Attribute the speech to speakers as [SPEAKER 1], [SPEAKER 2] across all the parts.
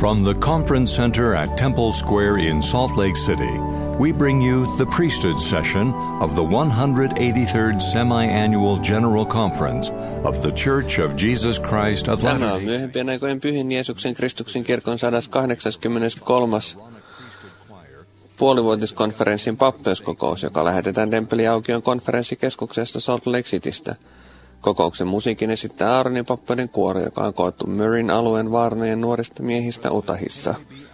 [SPEAKER 1] From the Conference Center at Temple Square in Salt Lake City, we bring you the priesthood session of the 183rd Semi-Annual General Conference of the Church of Jesus Christ of Latter-day Saints.
[SPEAKER 2] Tämä on myöhempien aikojen Pyhin Jeesuksen Kristuksen kirkon 183. puolivuotiskonferenssin pappeuskokous, joka lähetetään Temppeliaukion konferenssikeskuksesta Salt Lake Citystä. Kokouksen musiikin esittää Aaronin pappeuden kuoro, joka on koottu Murryn alueen vaarnojen nuorista miehistä Utahissa.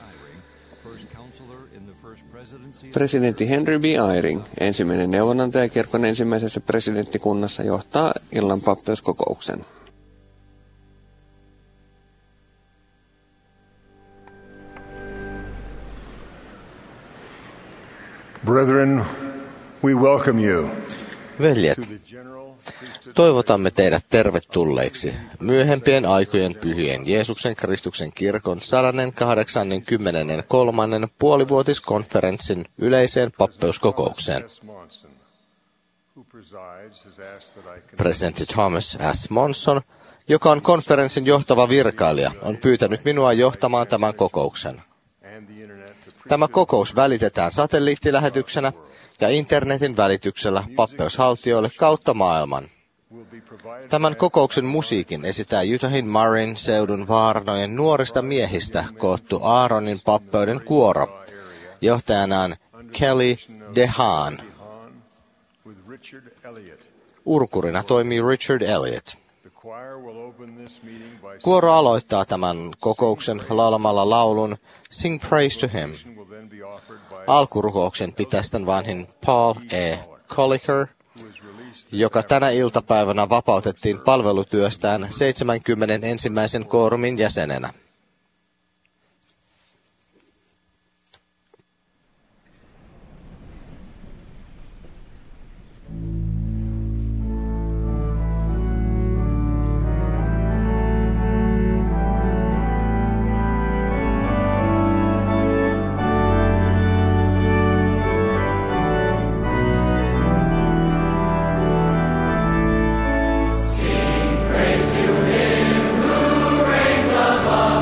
[SPEAKER 2] Presidentti Henry B. Eyring, ensimmäinen neuvonantaja kirkon ensimmäisessä presidenttikunnassa, johtaa illan pappeuskokouksen.
[SPEAKER 3] Brethren, we welcome you.
[SPEAKER 4] Veljet, toivotamme teidät tervetulleiksi myöhempien aikojen Pyhien Jeesuksen Kristuksen kirkon 183. puolivuotiskonferenssin yleiseen pappeuskokoukseen. Presidentti Thomas S. Monson, joka on konferenssin johtava virkailija, on pyytänyt minua johtamaan tämän kokouksen. Tämä kokous välitetään satelliittilähetyksenä ja internetin välityksellä pappeushaltijoille kautta maailman. Tämän kokouksen musiikin esitää Utahin Murryn seudun vaarnojen nuorista miehistä koottu Aaronin pappeuden kuoro. Johtajanaan Kelly DeHaan. Urkurina toimii Richard Elliott. Kuoro aloittaa tämän kokouksen laulamalla laulun Sing Praise to Him. Alkurukouksen pitää sitten vanhin Paul E. Colliker, joka tänä iltapäivänä vapautettiin palvelutyöstään 71. koorumin jäsenenä.
[SPEAKER 5] Praise to Him who reigns above.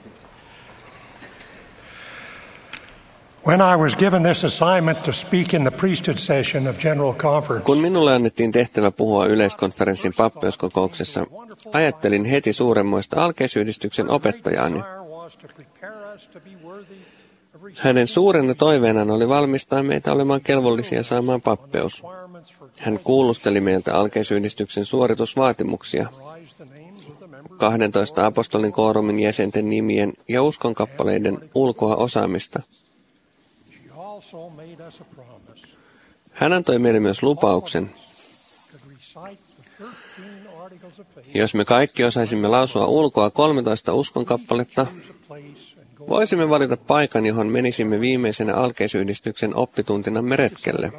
[SPEAKER 6] When I was given this assignment to speak in the priesthood session of General Conference,
[SPEAKER 2] Kun minulle annettiin tehtävä puhua yleiskonferenssin pappeuskokouksessa, ajattelin heti suuremmoista alkeisyhdistyksen opettajaani. Hänen suurena toiveenaan oli valmistaa meitä olemaan kelvollisia saamaan pappeus. Hän kuulusteli meiltä alkeisyhdistyksen suoritusvaatimuksia, 12 apostolin koorumin jäsenten nimien ja uskonkappaleiden ulkoa osaamista. Hän antoi meille myös lupauksen. Jos me kaikki osaisimme lausua ulkoa 13 uskonkappaletta, voisimme valita paikan, johon menisimme viimeisenä alkeisyhdistyksen oppituntinamme retkelle.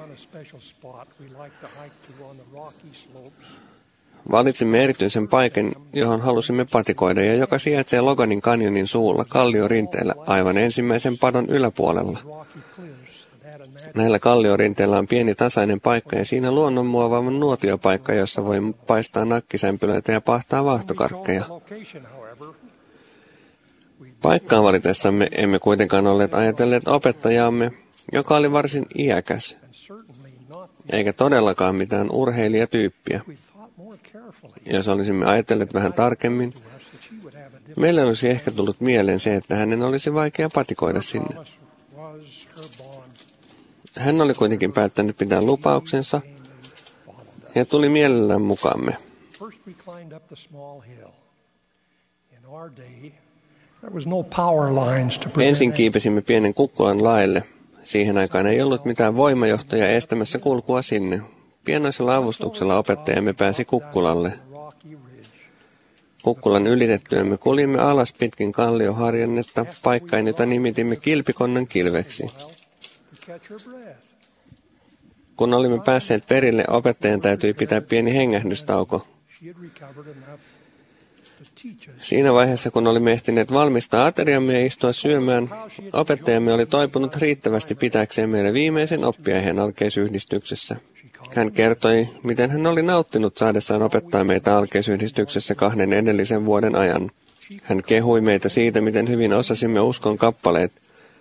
[SPEAKER 2] Valitsimme erityisen paikan, johon halusimme patikoida ja joka sijaitsee Loganin kanjonin suulla kalliorinteellä aivan ensimmäisen padon yläpuolella. Näillä kalliorinteillä on pieni tasainen paikka ja siinä luonnonmuovaava nuotiopaikka, jossa voi paistaa nakkisämpylöitä ja pahtaa vaahtokarkkeja. Paikkaan valitessamme emme kuitenkaan olleet ajatelleet opettajaamme, joka oli varsin iäkäs, eikä todellakaan mitään urheilijatyyppiä. Jos olisimme ajatelleet vähän tarkemmin, meille olisi ehkä tullut mieleen se, että hänen olisi vaikea patikoida sinne. Hän oli kuitenkin päättänyt pitää lupauksensa ja tuli mielellään mukaamme. Ensin kiipesimme pienen kukkulan laelle. Siihen aikaan ei ollut mitään voimajohtoja estämässä kulkua sinne. Pienoisella avustuksella opettajamme pääsi kukkulalle. Kukkulan ylitettyämme kuljimme alas pitkin kallioharjannetta paikkaan, jota nimitimme Kilpikonnan kilveksi. Kun olimme päässeet perille, opettajan täytyi pitää pieni hengähdystauko. Siinä vaiheessa, kun olimme ehtineet valmistaa ateriamme ja istua syömään, opettajamme oli toipunut riittävästi pitääkseen meille viimeisen oppiaiheen alkeisyhdistyksessä. Hän kertoi, miten hän oli nauttinut saadessaan opettaa meitä alkeisyhdistyksessä 2 edellisen vuoden ajan. Hän kehui meitä siitä, miten hyvin osasimme uskon kappaleet.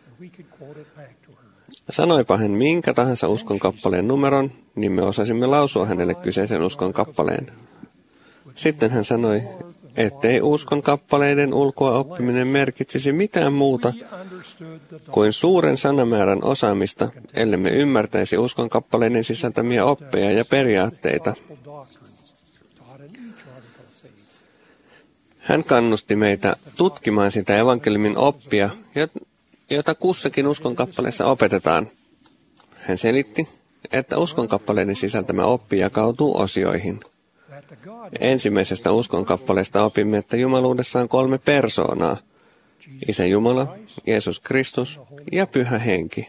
[SPEAKER 2] Sanoipa hän minkä tahansa uskon kappaleen numeron, niin me osasimme lausua hänelle kyseisen uskon kappaleen. Sitten hän sanoi, ettei uskon kappaleiden ulkoa oppiminen merkitsisi mitään muuta kuin suuren sanamäärän osaamista, ellemme ymmärtäisi uskon kappaleiden sisältämiä oppeja ja periaatteita. Hän kannusti meitä tutkimaan sitä evankeliumin oppia, jota kussakin uskonkappaleessa opetetaan. Hän selitti, että uskonkappaleiden sisältämä oppi jakautuu osioihin. Ensimmäisestä uskonkappaleesta opimme, että jumaluudessa on 3 persoonaa. Isä Jumala, Jeesus Kristus ja Pyhä Henki.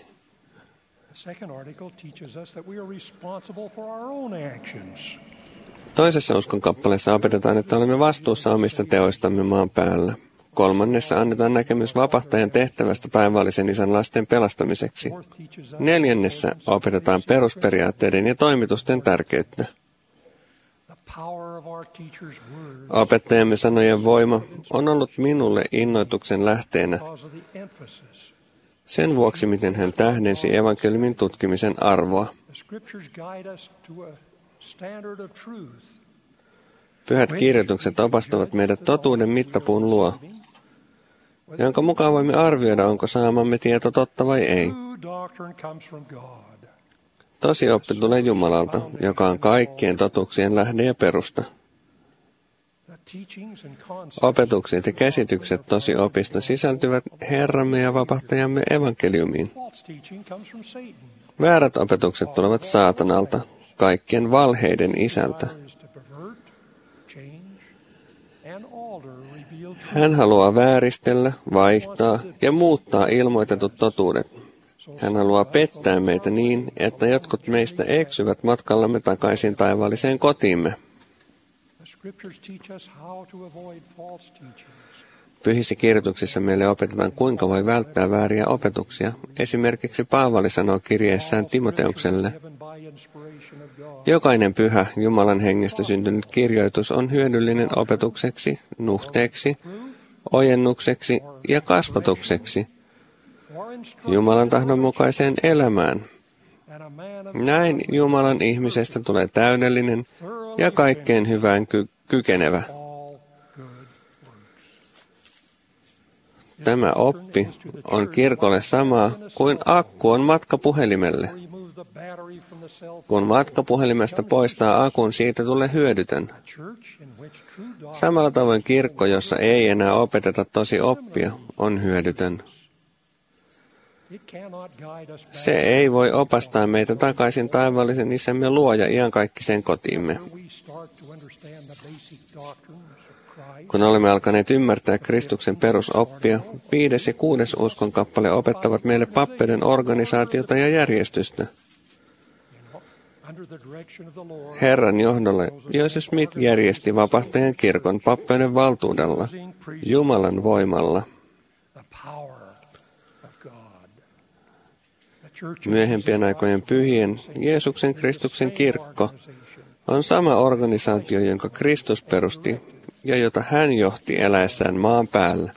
[SPEAKER 2] Toisessa uskonkappaleessa opetetaan, että olemme vastuussa omista teoistamme maan päällä. 3. annetaan näkemys vapahtajan tehtävästä taivaallisen isän lasten pelastamiseksi. 4. opetetaan perusperiaatteiden ja toimitusten tärkeyttä. Opettajamme sanojen voima on ollut minulle innoituksen lähteenä sen vuoksi, miten hän tähdensi evankeliumin tutkimisen arvoa. Pyhät kirjoitukset opastavat meidät totuuden mittapuun luo, jonka mukaan voimme arvioida, onko saamamme tieto totta vai ei. Tosioppi tulee Jumalalta, joka on kaikkien totuuksien lähde ja perusta. Opetukset ja käsitykset tosiopista sisältyvät Herramme ja vapahtajamme evankeliumiin. Väärät opetukset tulevat saatanalta, kaikkien valheiden isältä. Hän haluaa vääristellä, vaihtaa ja muuttaa ilmoitetut totuudet. Hän haluaa pettää meitä niin, että jotkut meistä eksyvät matkallamme takaisin taivaalliseen kotiimme. Pyhissä kirjoituksissa meille opetetaan, kuinka voi välttää vääriä opetuksia. Esimerkiksi Paavali sanoo kirjeessään Timoteukselle, jokainen pyhä Jumalan hengestä syntynyt kirjoitus on hyödyllinen opetukseksi, nuhteeksi, ojennukseksi ja kasvatukseksi Jumalan tahdon mukaiseen elämään. Näin Jumalan ihmisestä tulee täydellinen ja kaikkeen hyvään kykenevä. Tämä oppi on kirkolle sama kuin akku on matkapuhelimelle. Kun matkapuhelimesta poistaa akun, siitä tulee hyödytön. Samalla tavoin kirkko, jossa ei enää opeteta tosi oppia, on hyödytön. Se ei voi opastaa meitä takaisin taivaallisen isämme luoja iankaikkiseen kotiimme. Kun olemme alkaneet ymmärtää Kristuksen perusoppia, 5. ja 6. uskonkappale opettavat meille pappeiden organisaatiota ja järjestystä. Herran johdolla Joseph Smith järjesti vapahtajan kirkon pappeuden valtuudella, Jumalan voimalla. Myöhempien aikojen pyhien Jeesuksen Kristuksen kirkko on sama organisaatio, jonka Kristus perusti ja jota hän johti eläessään maan päällä.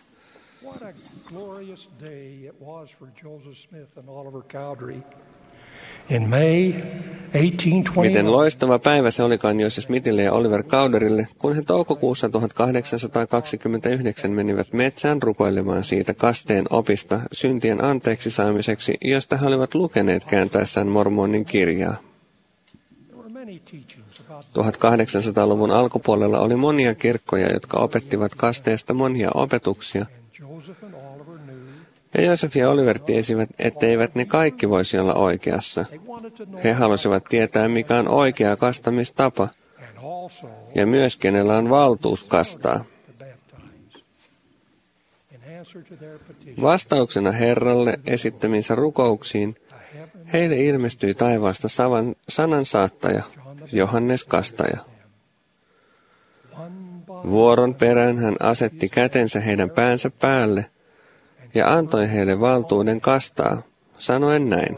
[SPEAKER 2] Miten loistava päivä se olikaan Joseph Smithille ja Oliver Cowderille, kun he toukokuussa 1829 menivät metsään rukoilemaan siitä kasteen opista syntien anteeksi saamiseksi, josta he olivat lukeneet kääntäessään Mormonin kirjaa. 1800-luvun alkupuolella oli monia kirkkoja, jotka opettivat kasteesta monia opetuksia, ja Joseph ja Oliver tiesivät, etteivät ne kaikki voisi olla oikeassa. He halusivat tietää, mikä on oikea kastamistapa, ja myös kenellä on valtuus kastaa. Vastauksena Herralle esittämiinsä rukouksiin, heille ilmestyi taivaasta sanansaattaja, Johannes Kastaja. Vuoron perään hän asetti kätensä heidän päänsä päälle, ja antoi heille valtuuden kastaa, sanoen näin.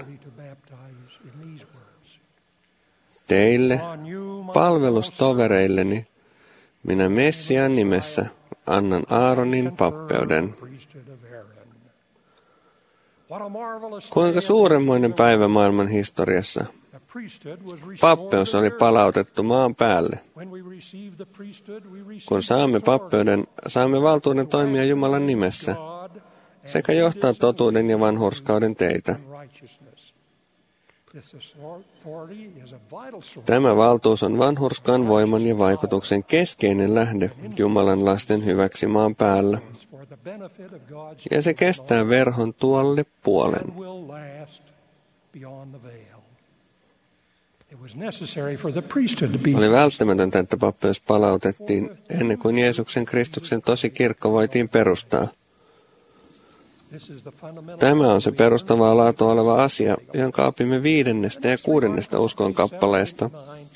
[SPEAKER 2] Teille, palvelustovereilleni, minä Messiaan nimessä annan Aaronin pappeuden. Kuinka suuremmoinen päivä maailman historiassa. Pappeus oli palautettu maan päälle. Kun saamme pappeuden, saamme valtuuden toimia Jumalan nimessä sekä johtaa totuuden ja vanhurskauden teitä. Tämä valtuus on vanhurskaan voiman ja vaikutuksen keskeinen lähde Jumalan lasten hyväksi maan päällä. Ja se kestää verhon tuolle puolen. Oli välttämätöntä, että pappeus palautettiin ennen kuin Jeesuksen Kristuksen tosi kirkko voitiin perustaa. Tämä on se perustavaa laatua oleva asia, jonka opimme 5. ja 6. uskonkappaleesta.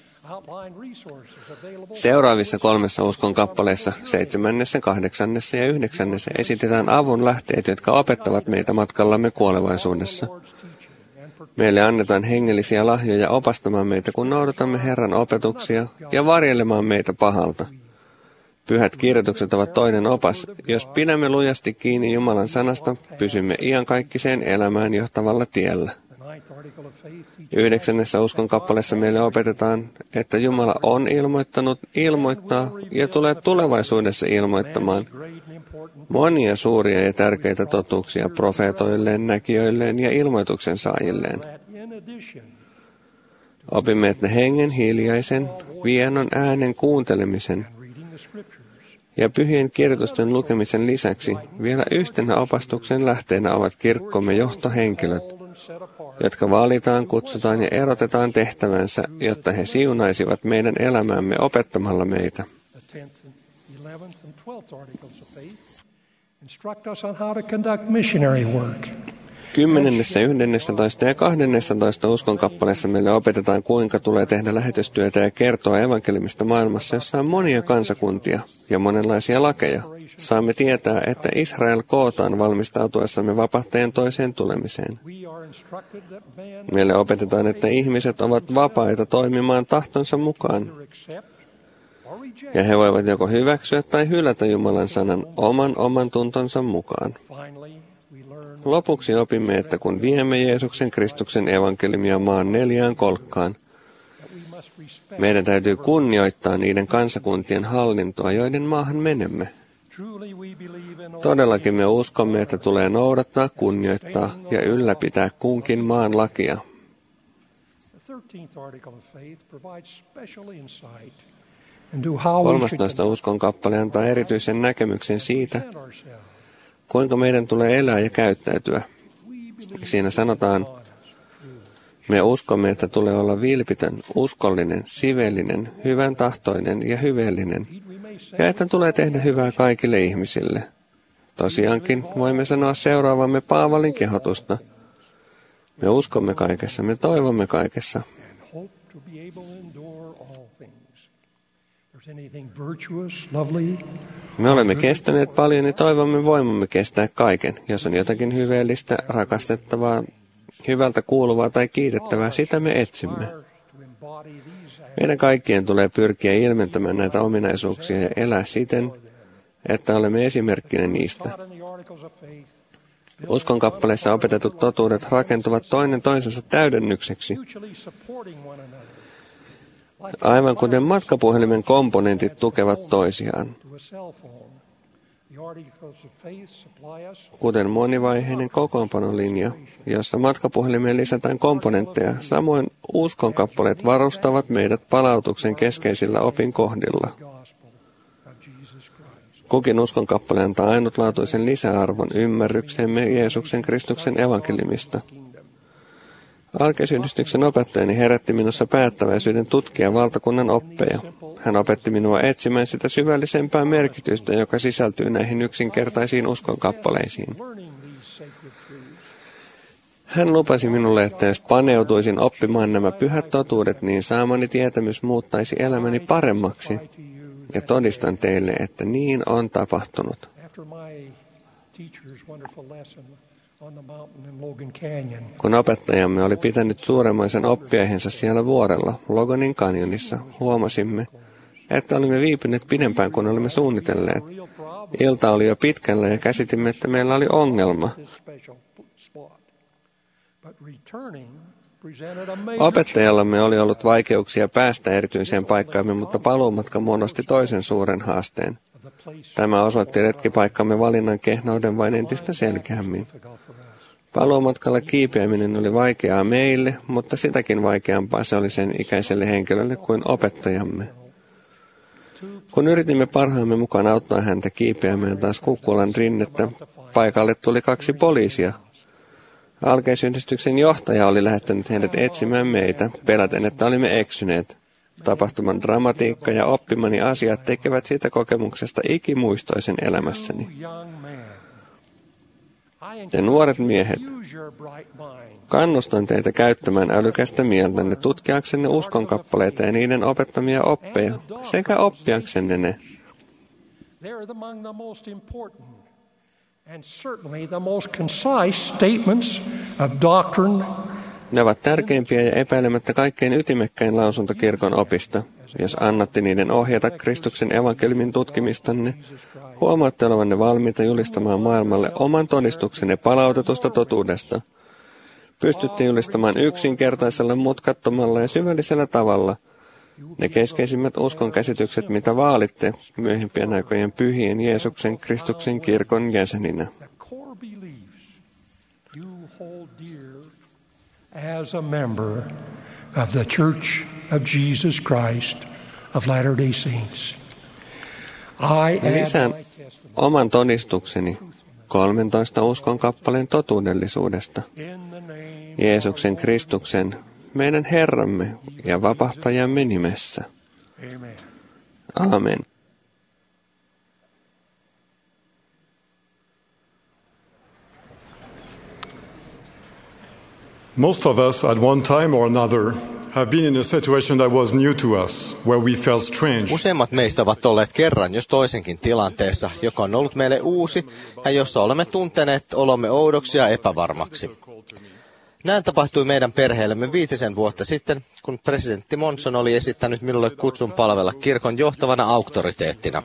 [SPEAKER 2] Seuraavissa 3 uskonkappaleissa, 7., 8. ja 9. esitetään avun lähteet, jotka opettavat meitä matkallamme kuolevaisuudessa. Meille annetaan hengellisiä lahjoja opastamaan meitä, kun noudatamme Herran opetuksia ja varjelemaan meitä pahalta. Pyhät kirjoitukset ovat toinen opas. Jos pidämme lujasti kiinni Jumalan sanasta, pysymme iankaikkiseen elämään johtavalla tiellä. 9. uskonkappaleessa meille opetetaan, että Jumala on ilmoittanut, ilmoittaa ja tulee tulevaisuudessa ilmoittamaan monia suuria ja tärkeitä totuuksia profeetoilleen, näkijöilleen ja ilmoituksen saajilleen. Opimme, että hengen hiljaisen, vienon äänen kuuntelemisen ja pyhien kirjoitusten lukemisen lisäksi vielä yhtenä opastuksen lähteenä ovat kirkkomme johtohenkilöt, jotka valitaan, kutsutaan ja erotetaan tehtävänsä, jotta he siunaisivat meidän elämäämme opettamalla meitä. 10., 11. ja 12. uskonkappaleessa meille opetetaan, kuinka tulee tehdä lähetystyötä ja kertoa evankeliumista maailmassa, jossa on monia kansakuntia ja monenlaisia lakeja. Saamme tietää, että Israel kootaan valmistautuessamme vapahtajan toiseen tulemiseen. Meille opetetaan, että ihmiset ovat vapaita toimimaan tahtonsa mukaan Ja he voivat joko hyväksyä tai hylätä Jumalan sanan oman tuntonsa mukaan. Lopuksi opimme, että kun viemme Jeesuksen Kristuksen evankeliumia maan 4 kolkkaan, meidän täytyy kunnioittaa niiden kansakuntien hallintoa, joiden maahan menemme. Todellakin me uskomme, että tulee noudattaa, kunnioittaa ja ylläpitää kunkin maan lakia. 13. uskon kappale antaa erityisen näkemyksen siitä, kuinka meidän tulee elää ja käyttäytyä. Siinä sanotaan, me uskomme, että tulee olla vilpitön, uskollinen, sivellinen, hyvän tahtoinen ja hyveellinen, ja että tulee tehdä hyvää kaikille ihmisille. Tosiaankin voimme sanoa seuraavamme Paavalin kehotusta. Me uskomme kaikessa, me toivomme kaikessa. Me olemme kestäneet paljon ja toivomme voimamme kestää kaiken. Jos on jotakin hyveellistä, rakastettavaa, hyvältä kuuluvaa tai kiitettävää, sitä me etsimme. Meidän kaikkien tulee pyrkiä ilmentämään näitä ominaisuuksia ja elää siten, että olemme esimerkkinä niistä. Uskon kappaleissa opetetut totuudet rakentuvat toinen toisensa täydennykseksi, aivan kuten matkapuhelimen komponentit tukevat toisiaan. Kuten monivaiheinen kokoonpanolinja, jossa matkapuhelimeen lisätään komponentteja, samoin uskon kappaleet varustavat meidät palautuksen keskeisillä opinkohdilla. Kukin uskon kappale antaa ainutlaatuisen lisäarvon ymmärrykseemme Jeesuksen Kristuksen evankeliumista. Alkeisyhdistyksen opettajani herätti minussa päättäväisyyden tutkia valtakunnan oppeja. Hän opetti minua etsimään sitä syvällisempää merkitystä, joka sisältyy näihin yksinkertaisiin uskonkappaleisiin. Hän lupasi minulle, että jos paneutuisin oppimaan nämä pyhät totuudet, niin saamani tietämys muuttaisi elämäni paremmaksi. Ja todistan teille, että niin on tapahtunut. Kun opettajamme oli pitänyt suuremmoisen oppiaihensa siellä vuorella, Loganin kanjonissa, huomasimme, että olimme viipyneet pidempään kuin olimme suunnitelleet. Ilta oli jo pitkällä ja käsitimme, että meillä oli ongelma. Opettajallamme oli ollut vaikeuksia päästä erityiseen paikkaamme, mutta paluumatka muodosti toisen suuren haasteen. Tämä osoitti retkipaikkamme valinnan kehnouden vain entistä selkeämmin. Paluumatkalla kiipeäminen oli vaikeaa meille, mutta sitäkin vaikeampaa se oli sen ikäiselle henkilölle kuin opettajamme. Kun yritimme parhaamme mukaan auttaa häntä kiipeämään taas Kukkulan rinnettä, paikalle tuli 2 poliisia. Alkeisyhdistyksen johtaja oli lähettänyt heidät etsimään meitä, peläten, että olimme eksyneet. Tapahtuman dramatiikka ja oppimani asiat tekevät siitä kokemuksesta ikimuistoisen elämässäni. Te nuoret miehet, kannustan teitä käyttämään älykästä mieltänne tutkiaksenne uskonkappaleita ja niiden opettamia oppeja, sekä oppiaksenne ne. Ne ovat tärkeimpiä ja epäilemättä kaikkein ytimekkäin lausunto kirkon opista. Jos annatte niiden ohjata Kristuksen evankeliumin tutkimistanne, huomaatte olevanne valmiita julistamaan maailmalle oman todistuksenne palautetusta totuudesta. Pystytte julistamaan yksinkertaisella, mutkattomalla ja syvällisellä tavalla ne keskeisimmät uskonkäsitykset, mitä vaalitte myöhempien aikojen pyhien Jeesuksen Kristuksen kirkon jäseninä.
[SPEAKER 6] As a member of the Church of Jesus Christ of Latter-day Saints.
[SPEAKER 2] Lisään oman todistukseni 13 uskonkappaleen totuudellisuudesta. Jeesuksen Kristuksen, meidän Herramme ja vapahtajamme nimessä. Amen.
[SPEAKER 7] Most of us, at one time or another, have been in a situation that was new to us, where we felt strange.
[SPEAKER 4] Useimmat meistä ovat olleet kerran jos toisenkin tilanteessa, joka on ollut meille uusi ja jossa olemme tunteneet olomme oudoksi ja epävarmaksi. Näin tapahtui meidän perheellemme 5 vuotta sitten, kun presidentti Monson oli esittänyt minulle kutsun palvella kirkon johtavana auktoriteettina.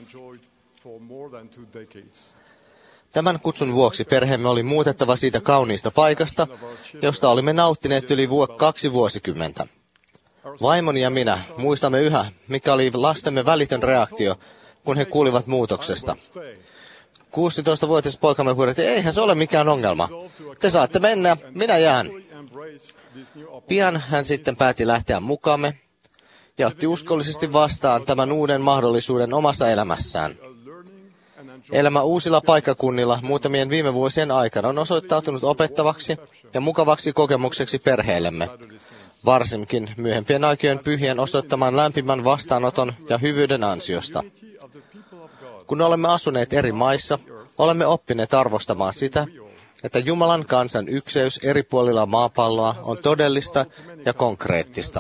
[SPEAKER 4] Tämän kutsun vuoksi perheemme oli muutettava siitä kauniista paikasta, josta olimme nauttineet yli 2 vuosikymmentä. Vaimoni ja minä muistamme yhä, mikä oli lastemme välitön reaktio, kun he kuulivat muutoksesta. 16-vuotias poikamme huudatti, eihän se ole mikään ongelma. Te saatte mennä, minä jään. Pian hän sitten päätti lähteä mukaamme ja otti uskollisesti vastaan tämän uuden mahdollisuuden omassa elämässään. Elämä uusilla paikkakunnilla muutamien viime vuosien aikana on osoittautunut opettavaksi ja mukavaksi kokemukseksi perheellemme, varsinkin myöhempien aikojen pyhien osoittaman lämpimän vastaanoton ja hyvyyden ansiosta. Kun olemme asuneet eri maissa, olemme oppineet arvostamaan sitä, että Jumalan kansan ykseys eri puolilla maapalloa on todellista ja konkreettista.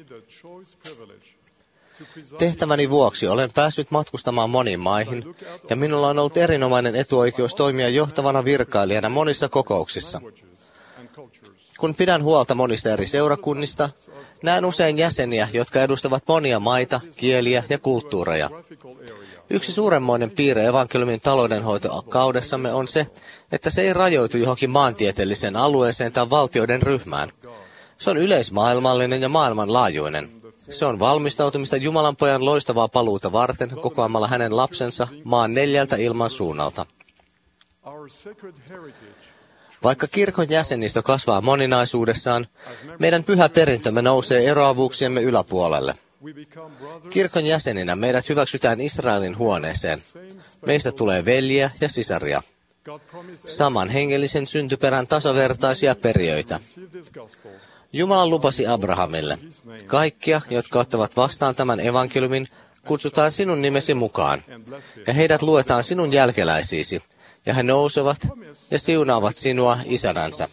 [SPEAKER 4] Tehtäväni vuoksi olen päässyt matkustamaan moniin maihin, ja minulla on ollut erinomainen etuoikeus toimia johtavana virkailijana monissa kokouksissa. Kun pidän huolta monista eri seurakunnista, näen usein jäseniä, jotka edustavat monia maita, kieliä ja kulttuureja. Yksi suuremmoinen piirre evankeliumin taloudenhoitokaudessamme on se, että se ei rajoitu johonkin maantieteelliseen alueeseen tai valtioiden ryhmään. Se on yleismaailmallinen ja maailmanlaajuinen. Se on valmistautumista Jumalan pojan loistavaa paluuta varten kokoamalla hänen lapsensa maan 4 ilmansuunnalta. Vaikka kirkon jäsenistö kasvaa moninaisuudessaan, meidän pyhä perintömme nousee eroavuuksiemme yläpuolelle. Kirkon jäseninä meidät hyväksytään Israelin huoneeseen. Meistä tulee veljiä ja sisaria. Saman hengellisen syntyperän tasavertaisia perijöitä. Jumala lupasi Abrahamille, kaikkia, jotka ottavat vastaan tämän evankeliumin, kutsutaan sinun nimesi mukaan, ja heidät luetaan sinun jälkeläisiisi, ja he nousevat ja siunaavat sinua isänänsä.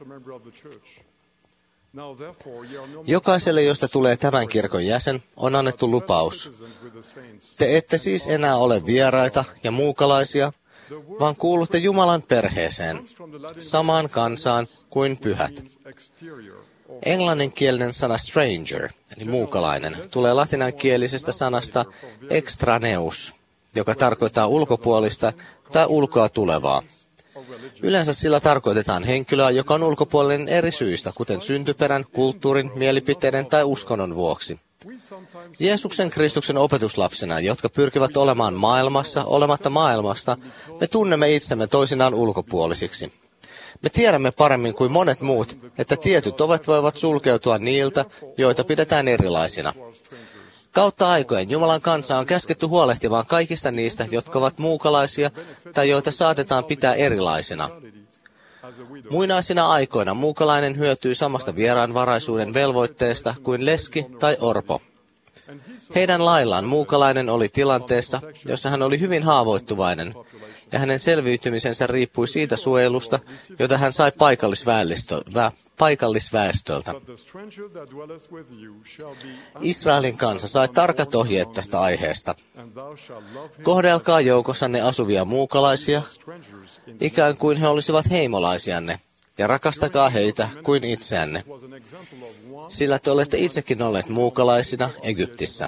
[SPEAKER 4] Jokaiselle, josta tulee tämän kirkon jäsen, on annettu lupaus. Te ette siis enää ole vieraita ja muukalaisia, vaan kuulutte Jumalan perheeseen, samaan kansaan kuin pyhät. Englanninkielinen sana stranger, eli muukalainen, tulee latinankielisestä sanasta extraneus, joka tarkoittaa ulkopuolista tai ulkoa tulevaa. Yleensä sillä tarkoitetaan henkilöä, joka on ulkopuolinen eri syistä, kuten syntyperän, kulttuurin, mielipiteiden tai uskonnon vuoksi. Jeesuksen Kristuksen opetuslapsina, jotka pyrkivät olemaan maailmassa, olematta maailmasta, me tunnemme itsemme toisinaan ulkopuolisiksi. Me tiedämme paremmin kuin monet muut, että tietyt ovet voivat sulkeutua niiltä, joita pidetään erilaisina. Kautta aikojen Jumalan kansa on käsketty huolehtimaan kaikista niistä, jotka ovat muukalaisia tai joita saatetaan pitää erilaisina. Muinaisina aikoina muukalainen hyötyy samasta vieraanvaraisuuden velvoitteesta kuin leski tai orpo. Heidän laillaan muukalainen oli tilanteessa, jossa hän oli hyvin haavoittuvainen, ja hänen selviytymisensä riippui siitä suojelusta, jota hän sai paikallisväestöltä. Israelin kansa sai tarkat ohjeet tästä aiheesta. Kohdelkaa joukossanne asuvia muukalaisia, ikään kuin he olisivat heimolaisianne, ja rakastakaa heitä kuin itseänne. Sillä te olette itsekin olleet muukalaisina Egyptissä.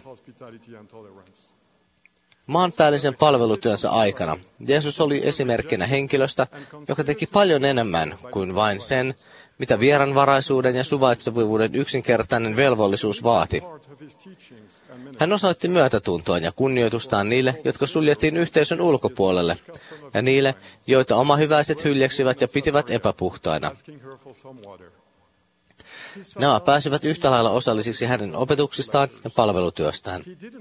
[SPEAKER 4] Maanpäällisen palvelutyönsä aikana Jeesus oli esimerkkinä henkilöstä, joka teki paljon enemmän kuin vain sen, mitä vieraanvaraisuuden ja suvaitsevuuden yksinkertainen velvollisuus vaati. Hän osoitti myötätuntoa ja kunnioitustaan niille, jotka suljettiin yhteisön ulkopuolelle, ja niille, joita omahyväiset hyljeksivät ja pitivät epäpuhtaina. Nämä pääsivät yhtä lailla osallisiksi hänen opetuksistaan ja palvelutyöstään.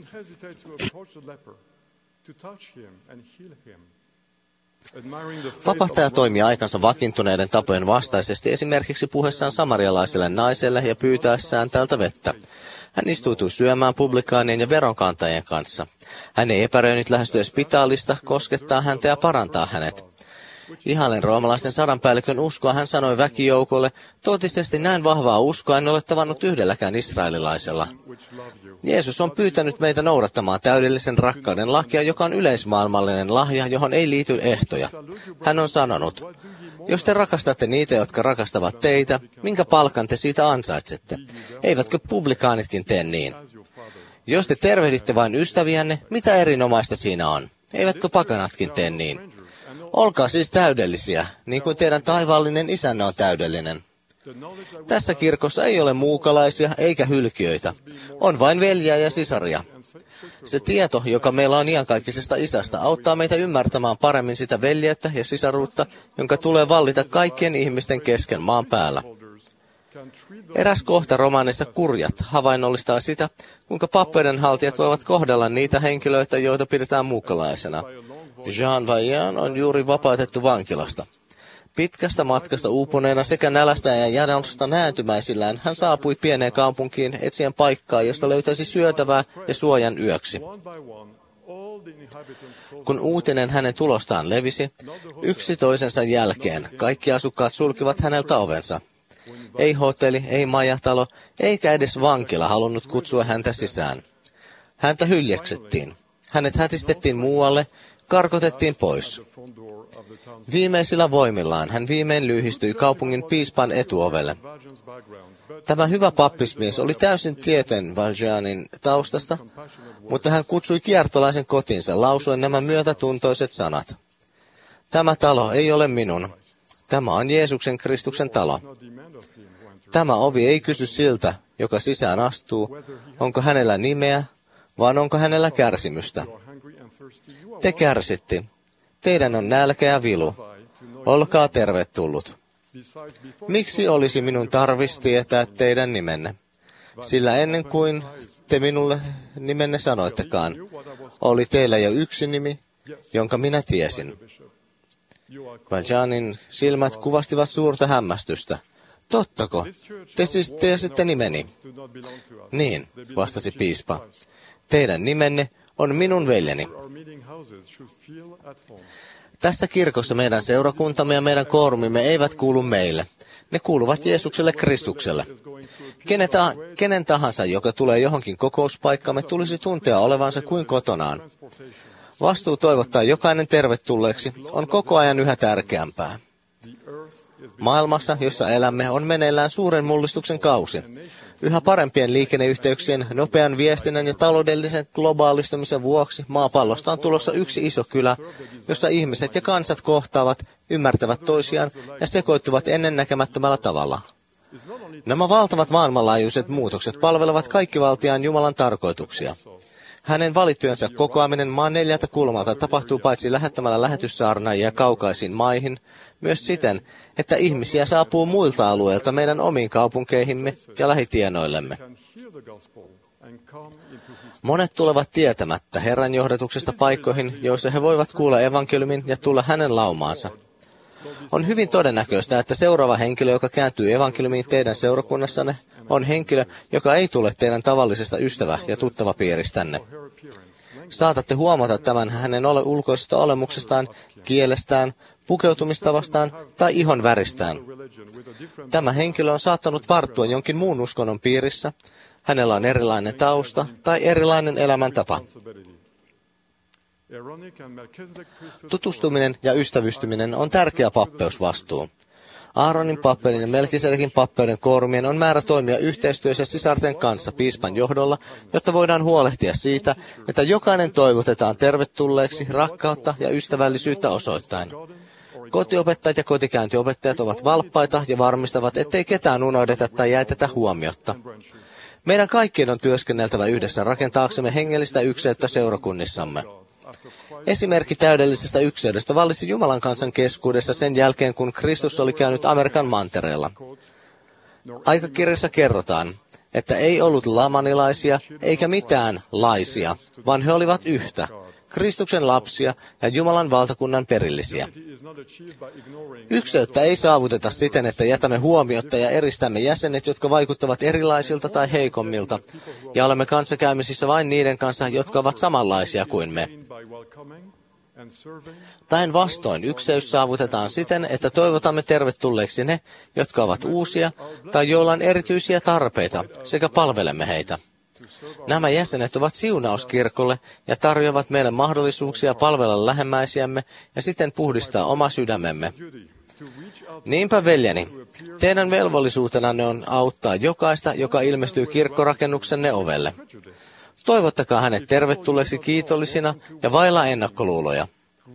[SPEAKER 4] Vapahtaja toimi aikansa vakiintuneiden tapojen vastaisesti esimerkiksi puheessaan samarialaiselle naiselle ja pyytäessään tältä vettä. Hän istuutui syömään publikaanien ja veronkantajien kanssa. Hän ei epäröinyt lähestyä spitaalista, koskettaa häntä ja parantaa hänet. Ihailen roomalaisten sadanpäällikön uskoa, hän sanoi väkijoukolle, totisesti näin vahvaa uskoa en ole tavannut yhdelläkään israelilaisella. Jeesus on pyytänyt meitä noudattamaan täydellisen rakkauden lakia, joka on yleismaailmallinen lahja, johon ei liity ehtoja. Hän on sanonut, Jos te rakastatte niitä, jotka rakastavat teitä, minkä palkan te siitä ansaitsette? Eivätkö publikaanitkin tee niin? Jos te tervehditte vain ystäviänne, mitä erinomaista siinä on? Eivätkö pakanatkin tee niin? Olkaa siis täydellisiä, niin kuin teidän taivaallinen isänne on täydellinen. Tässä kirkossa ei ole muukalaisia eikä hylkiöitä. On vain veljiä ja sisaria. Se tieto, joka meillä on iankaikkisesta isästä, auttaa meitä ymmärtämään paremmin sitä veljeyttä ja sisaruutta, jonka tulee vallita kaikkien ihmisten kesken maan päällä. Eräs kohta romaanissa Kurjat havainnollistaa sitä, kuinka pappeuden haltijat voivat kohdella niitä henkilöitä, joita pidetään muukalaisena. Jean Valjean on juuri vapautettu vankilasta. Pitkästä matkasta uupuneena sekä nälästä ja janosta nääntymäisillään hän saapui pieneen kaupunkiin etsien paikkaa, josta löytäisi syötävää ja suojan yöksi. Kun uutinen hänen tulostaan levisi, yksi toisensa jälkeen kaikki asukkaat sulkivat häneltä ovensa. Ei hotelli, ei majatalo, eikä edes vankila halunnut kutsua häntä sisään. Häntä hyljeksettiin. Hänet hätistettiin muualle, karkotettiin pois. Viimeisillä voimillaan hän viimein lyhistyi kaupungin piispan etuovelle. Tämä hyvä pappismies oli täysin tieten Valjeanin taustasta, mutta hän kutsui kiertolaisen kotiinsa lausuen nämä myötätuntoiset sanat. Tämä talo ei ole minun. Tämä on Jeesuksen Kristuksen talo. Tämä ovi ei kysy siltä, joka sisään astuu, onko hänellä nimeä, vaan onko hänellä kärsimystä. Te kärsitte. Teidän on nälkä ja vilu. Olkaa tervetullut. Miksi olisi minun tarvis tietää teidän nimenne? Sillä ennen kuin te minulle nimenne sanoittekaan, oli teillä jo yksi nimi, jonka minä tiesin. Valjeanin silmät kuvastivat suurta hämmästystä. Tottako? Te siis tiesitte nimeni? Niin, vastasi piispa. Teidän nimenne on minun veljeni. Tässä kirkossa meidän seurakuntamme ja meidän koorumimme eivät kuulu meille. Ne kuuluvat Jeesukselle Kristukselle. Kenen tahansa, joka tulee johonkin kokouspaikkamme, tulisi tuntea olevansa kuin kotonaan. Vastuu toivottaa jokainen tervetulleeksi on koko ajan yhä tärkeämpää. Maailmassa, jossa elämme, on meneillään suuren mullistuksen kausi. Yhä parempien liikenneyhteyksien, nopean viestinnän ja taloudellisen globaalistumisen vuoksi maapallosta on tulossa yksi iso kylä, jossa ihmiset ja kansat kohtaavat, ymmärtävät toisiaan ja sekoittuvat ennennäkemättömällä tavalla. Nämä valtavat maailmanlaajuiset muutokset palvelevat kaikkivaltiaan Jumalan tarkoituksia. Hänen valittujensa kokoaminen maan 4 kulmalta tapahtuu paitsi lähettämällä lähetyssaarnaajia kaukaisiin maihin, myös siten, että ihmisiä saapuu muilta alueilta meidän omiin kaupunkeihimme ja lähitienoillemme. Monet tulevat tietämättä Herran johdatuksesta paikkoihin, joissa he voivat kuulla evankeliumin ja tulla hänen laumaansa. On hyvin todennäköistä, että seuraava henkilö, joka kääntyy evankeliumiin teidän seurakunnassanne, on henkilö, joka ei tule teidän tavallisesta ystävä- ja tuttavapiiristänne. Saatatte huomata tämän hänen ulkoisesta olemuksestaan, kielestään, pukeutumistavastaan tai ihon väristään. Tämä henkilö on saattanut varttua jonkin muun uskonnon piirissä, hänellä on erilainen tausta tai erilainen elämäntapa. Tutustuminen ja ystävystyminen on tärkeä pappeusvastuu. Aaronin pappeuden ja Melkisedekin pappeuden koorumien on määrä toimia yhteistyössä sisarten kanssa piispan johdolla, jotta voidaan huolehtia siitä, että jokainen toivotetaan tervetulleeksi rakkautta ja ystävällisyyttä osoittain. Kotiopettajat ja kotikäyntiopettajat ovat valppaita ja varmistavat, ettei ketään unohdeta tai jätetä huomiotta. Meidän kaikkien on työskenneltävä yhdessä rakentaaksemme hengellistä ykseyttä seurakunnissamme. Esimerkki täydellisestä ykseydestä vallitsi Jumalan kansan keskuudessa sen jälkeen, kun Kristus oli käynyt Amerikan mantereella. Aikakirjassa kerrotaan, että ei ollut lamanilaisia eikä mitään laisia, vaan he olivat yhtä, Kristuksen lapsia ja Jumalan valtakunnan perillisiä. Ykseyttä ei saavuteta siten, että jätämme huomiotta ja eristämme jäsenet, jotka vaikuttavat erilaisilta tai heikommilta, ja olemme kanssakäymisissä vain niiden kanssa, jotka ovat samanlaisia kuin me. Päinvastoin ykseys saavutetaan siten, että toivotamme tervetulleeksi ne, jotka ovat uusia tai joilla on erityisiä tarpeita, sekä palvelemme heitä. Nämä jäsenet ovat siunaus kirkolle ja tarjoavat meille mahdollisuuksia palvella lähemmäisiämme ja siten puhdistaa oma sydämemme. Niinpä, veljeni, teidän velvollisuutenanne on auttaa jokaista, joka ilmestyy kirkkorakennuksenne ovelle. Toivottakaa hänet tervetulleeksi kiitollisina ja vailla ennakkoluuloja.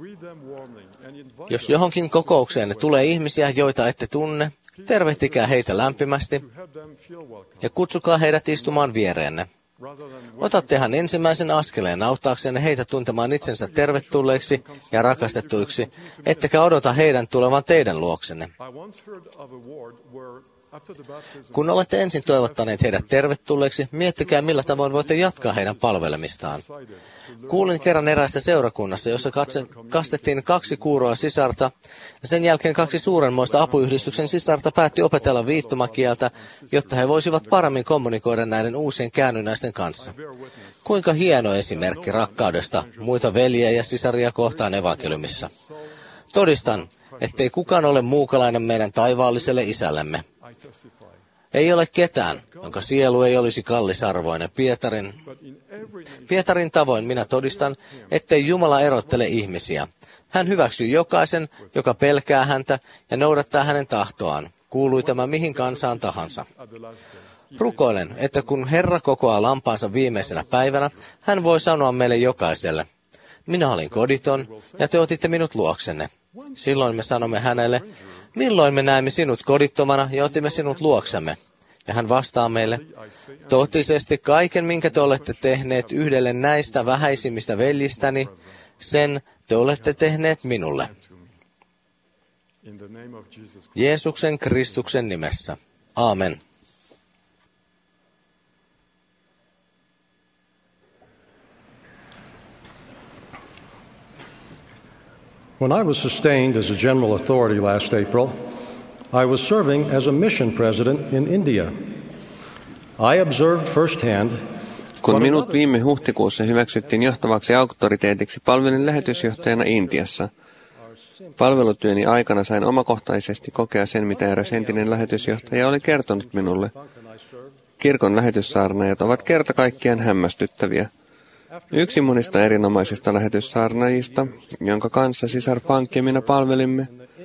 [SPEAKER 4] Jos johonkin kokoukseenne tulee ihmisiä, joita ette tunne, tervehtikää heitä lämpimästi ja kutsukaa heidät istumaan viereenne. Otattehan ensimmäisen askeleen auttaaksenne heitä tuntemaan itsensä tervetulleiksi ja rakastettuiksi, ettekä odota heidän tulevan teidän luoksenne. Kun olette ensin toivottaneet heidät tervetulleeksi, miettikää millä tavoin voitte jatkaa heidän palvelemistaan. Kuulin kerran eräästä seurakunnassa, jossa kastettiin 2 kuuroa sisarta, ja sen jälkeen 2 suurenmoista apuyhdistyksen sisarta päätti opetella viittomakieltä, jotta he voisivat paremmin kommunikoida näiden uusien käännynnäisten kanssa. Kuinka hieno esimerkki rakkaudesta muita veljiä ja sisaria kohtaan evankeliumissa. Todistan, ettei kukaan ole muukalainen meidän taivaalliselle isällemme. Ei ole ketään, jonka sielu ei olisi kallisarvoinen. Pietarin tavoin minä todistan, ettei Jumala erottele ihmisiä. Hän hyväksyy jokaisen, joka pelkää häntä ja noudattaa hänen tahtoaan. Kuului tämä mihin kansaan tahansa. Rukoilen, että kun Herra kokoaa lampaansa viimeisenä päivänä, hän voi sanoa meille jokaiselle, minä olin koditon ja te otitte minut luoksenne. Silloin me sanomme hänelle, milloin me näemme sinut kodittomana ja otimme sinut luoksemme. Ja hän vastaa meille, totisesti kaiken, minkä te olette tehneet yhdelle näistä vähäisimmistä veljistäni, sen te olette tehneet minulle. Jeesuksen Kristuksen nimessä. Aamen.
[SPEAKER 8] When I was sustained as a general authority last April, I was serving as a mission president in India. I observed firsthand.
[SPEAKER 2] Kun minut viime huhtikuussa hyväksyttiin johtavaksi auktoriteetiksi, palvelin lähetysjohtajana Intiassa. Palvelutyöni aikana sain omakohtaisesti kokea sen, mitä eräs entinen lähetysjohtaja oli kertonut minulle. Kirkon lähetyssaarnaajat ovat kerta kaikkiaan hämmästyttäviä. Yksi monista erinomaisista lähetyssaarnaajista, jonka kanssa sisar Pank ja minä palvelimme,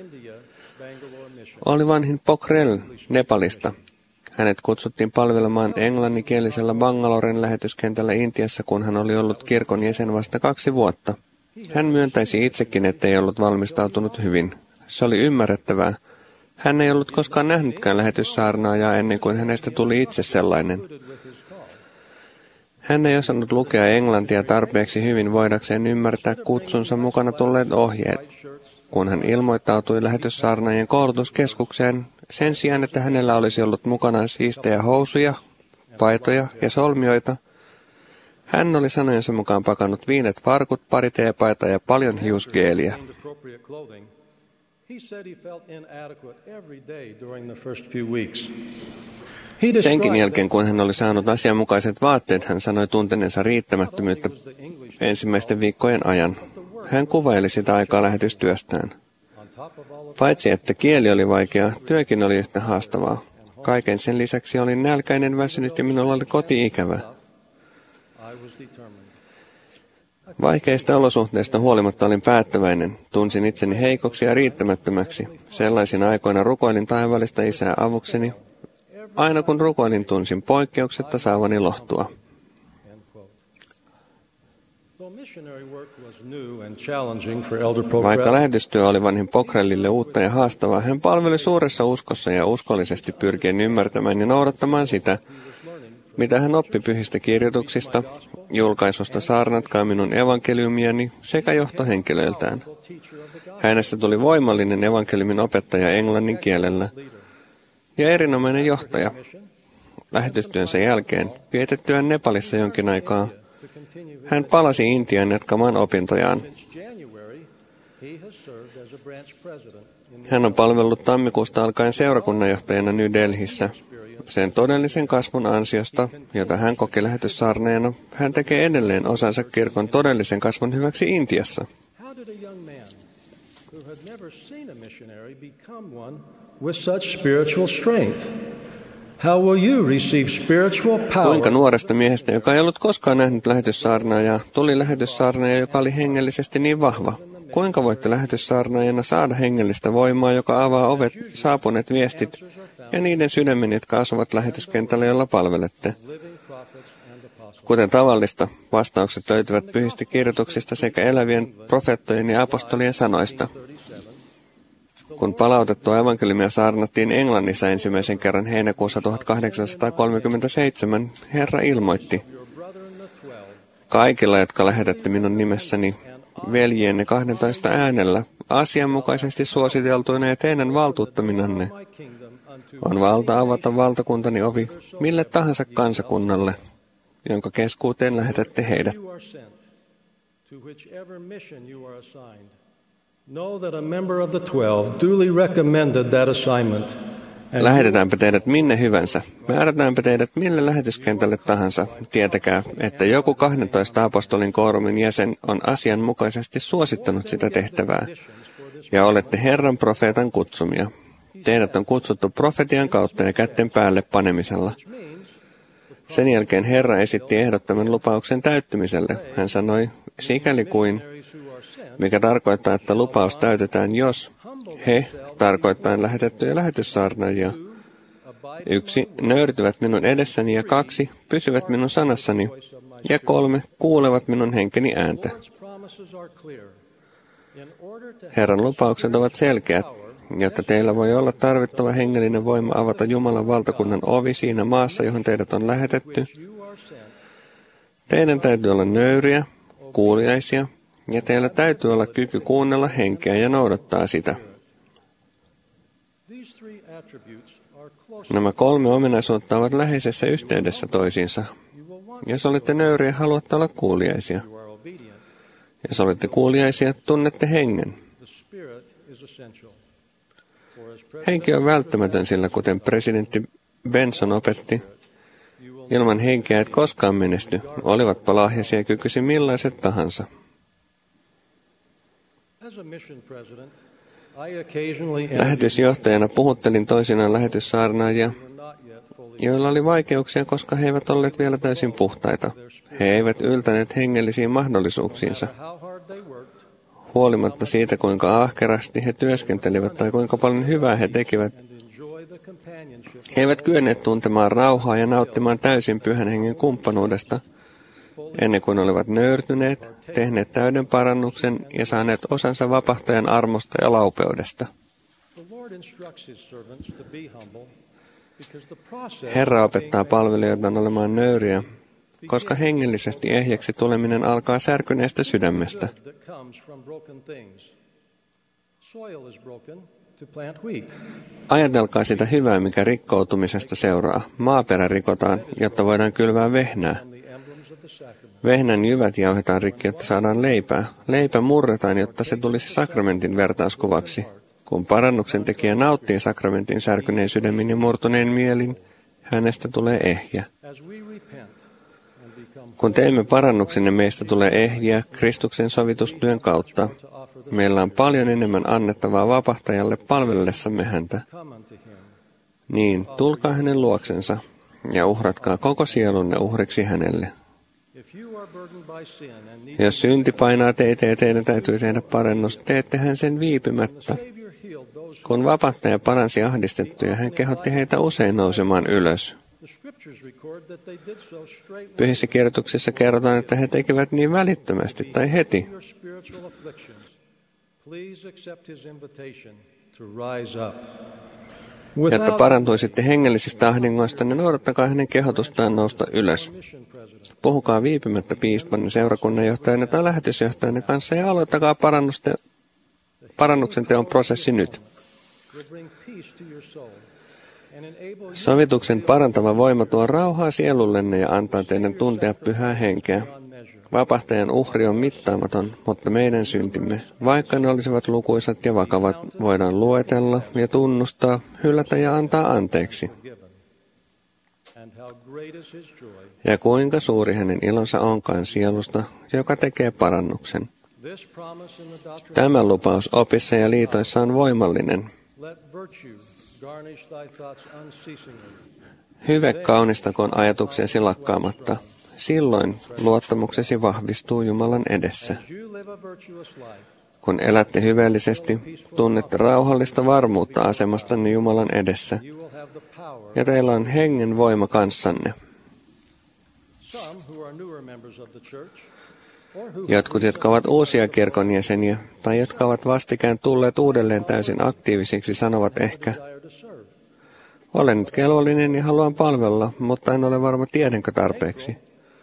[SPEAKER 2] oli vanhin Pokhrel Nepalista. Hänet kutsuttiin palvelemaan englanninkielisellä Bangaloren lähetyskentällä Intiassa, kun hän oli ollut kirkon jäsen vasta 2 vuotta. Hän myöntäisi itsekin, ettei ollut valmistautunut hyvin. Se oli ymmärrettävää. Hän ei ollut koskaan nähnytkään lähetyssaarnaajaa ennen kuin hänestä tuli itse sellainen. Hän ei osannut lukea englantia tarpeeksi hyvin voidakseen ymmärtää kutsunsa mukana tulleet ohjeet. Kun hän ilmoittautui lähetyssaarnaajien koulutuskeskukseen, sen sijaan, että hänellä olisi ollut mukanaan siistejä housuja, paitoja ja solmioita, hän oli sanojensa mukaan pakannut viinet farkut, pari teepaitaa ja paljon hiusgeeliä. Senkin jälkeen, kun hän oli saanut asianmukaiset vaatteet, hän sanoi tunteneensa riittämättömyyttä ensimmäisten viikkojen ajan. Hän kuvaili sitä aikaa lähetystyöstään. Paitsi että kieli oli vaikea, työkin oli yhtä haastavaa. Kaiken sen lisäksi olin nälkäinen, väsynyt ja minulla oli koti-ikävä. Vaikeista olosuhteista huolimatta olin päättäväinen. Tunsin itseni heikoksi ja riittämättömäksi. Sellaisina aikoina rukoilin taivaallista Isää avukseni. Aina kun rukoilin, tunsin poikkeuksetta saavani lohtua. Vaikka lähetystyö oli vanhin Pokhrelille uutta ja haastavaa, hän palveli suuressa uskossa ja uskollisesti pyrkien ymmärtämään ja noudattamaan sitä, mitä hän oppi pyhistä kirjoituksista, julkaisusta Saarnatkaa minun evankeliumiani sekä johtohenkilöiltään. Hänestä tuli voimallinen evankeliumin opettaja englannin kielellä ja erinomainen johtaja. Lähetystyönsä jälkeen, vietettyään Nepalissa jonkin aikaa, hän palasi Intiaan jatkamaan opintojaan. Hän on palvellut tammikuusta alkaen seurakunnanjohtajana New Delhissä. Sen todellisen kasvun ansiosta, jota hän koki lähetyssaarneena, hän tekee edelleen osansa kirkon todellisen kasvun hyväksi Intiassa. Kuinka nuoresta miehestä, joka ei ollut koskaan nähnyt lähetyssaarnaajaa, tuli lähetyssaarnaaja, joka oli hengellisesti niin vahva? kuinka voitte lähetyssaarnaajana saada hengellistä voimaa, joka avaa ovet, saapuneet viestit ja niiden sydämen, jotka asuvat lähetyskentällä, jolla palvelette? Kuten tavallista, vastaukset löytyvät pyhistä kirjoituksista sekä elävien profeettojen ja apostolien sanoista. Kun palautettua evankeliumia saarnattiin Englannissa ensimmäisen kerran heinäkuussa 1837, Herra ilmoitti: kaikilla, jotka lähetätte minun nimessäni, veljienne 12 äänellä, asianmukaisesti suositeltuina ja teidän valtuuttaminanne, on valta avata valtakuntani ovi mille tahansa kansakunnalle, jonka keskuuteen lähetätte heidät. Lähetetäänpä teidät minne hyvänsä, määrätäänpä teidät mille lähetyskentälle tahansa, tietäkää, että joku 12 apostolin koorumin jäsen on asianmukaisesti suosittanut sitä tehtävää, ja olette Herran profeetan kutsumia. Teidät on kutsuttu profetian kautta ja kätten päälle panemisella. Sen jälkeen Herra esitti ehdottoman lupauksen täyttymiselle. Hän sanoi, sikäli kuin, mikä tarkoittaa, että lupaus täytetään, jos he, tarkoittaen lähetettyjä lähetyssaarnaajia, 1, nöyrtyvät minun edessäni, ja 2, pysyvät minun sanassani, ja 3, kuulevat minun henkeni ääntä. Herran lupaukset ovat selkeät, jotta teillä voi olla tarvittava hengellinen voima avata Jumalan valtakunnan ovi siinä maassa, johon teidät on lähetetty. Teidän täytyy olla nöyriä, kuuliaisia, ja teillä täytyy olla kyky kuunnella henkeä ja noudattaa sitä. Nämä 3 ominaisuutta ovat läheisessä yhteydessä toisiinsa. Jos olette nöyriä, haluatte olla kuuliaisia. Jos olette kuuliaisia, tunnette hengen. Henki on välttämätön, sillä kuten presidentti Benson opetti, ilman henkeä et koskaan menesty, olivatpa lahjaisia kykysi millaiset tahansa. Lähetysjohtajana puhuttelin toisinaan lähetyssaarnaajia, joilla oli vaikeuksia, koska he eivät olleet vielä täysin puhtaita. He eivät yltäneet hengellisiin mahdollisuuksiinsa. Huolimatta siitä, kuinka ahkerasti he työskentelivät tai kuinka paljon hyvää he tekivät, he eivät kyenneet tuntemaan rauhaa ja nauttimaan täysin pyhän hengen kumppanuudesta, ennen kuin olivat nöyrtyneet, tehneet täyden parannuksen ja saaneet osansa vapahtajan armosta ja laupeudesta. Herra opettaa palvelijoitaan olemaan nöyriä, koska hengellisesti ehjäksi tuleminen alkaa särkyneestä sydämestä. Ajatelkaa sitä hyvää, mikä rikkoutumisesta seuraa. Maaperä rikotaan, jotta voidaan kylvää vehnää. Vehnän jyvät jauhetaan rikki, jotta saadaan leipää. Leipä murretaan, jotta se tulisi sakramentin vertauskuvaksi. Kun parannuksen tekijä nauttii sakramentin särkyneen sydämin ja murtuneen mielin, hänestä tulee ehjä. Kun teemme parannuksen ja meistä tulee ehjiä Kristuksen sovitustyön kautta, meillä on paljon enemmän annettavaa vapahtajalle palvellessamme häntä. Niin, tulkaa hänen luoksensa ja uhratkaa koko sielunne uhriksi hänelle. Jos synti painaa teitä ja teidän täytyy tehdä parannus, teettehän sen viipymättä. Kun vapahtaja paransi ahdistettuja, hän kehotti heitä usein nousemaan ylös. Pyhissä kirjoituksissa kerrotaan, että he tekevät niin välittömästi tai heti. Jotta parantuisitte hengellisistä ahdingoista, niin noudattakaa hänen kehotustaan nousta ylös. Puhukaa viipymättä piispan, seurakunnanjohtajan tai lähetysjohtajan kanssa ja aloittakaa parannuksen teon prosessi nyt. Sovituksen parantava voima tuo rauhaa sielullenne ja antaa teidän tuntea pyhää henkeä. Vapahtajan uhri on mittaamaton, mutta meidän syntimme, vaikka ne olisivat lukuisat ja vakavat, voidaan luetella ja tunnustaa, hylätä ja antaa anteeksi. Ja kuinka suuri hänen ilonsa onkaan sielusta, joka tekee parannuksen. Tämä lupaus opissa ja liitoissa on voimallinen. Hyve kaunistakoon ajatuksiasi lakkaamatta. Silloin luottamuksesi vahvistuu Jumalan edessä. Kun elätte hyveellisesti, tunnette rauhallista varmuutta asemastanne Jumalan edessä, ja teillä on hengen voima kanssanne. Jotkut, jotka ovat uusia kirkon jäseniä, tai jotka ovat vastikään tulleet uudelleen täysin aktiivisiksi, sanovat ehkä, olen nyt kelvollinen ja haluan palvella, mutta en ole varma tiedänkö tarpeeksi.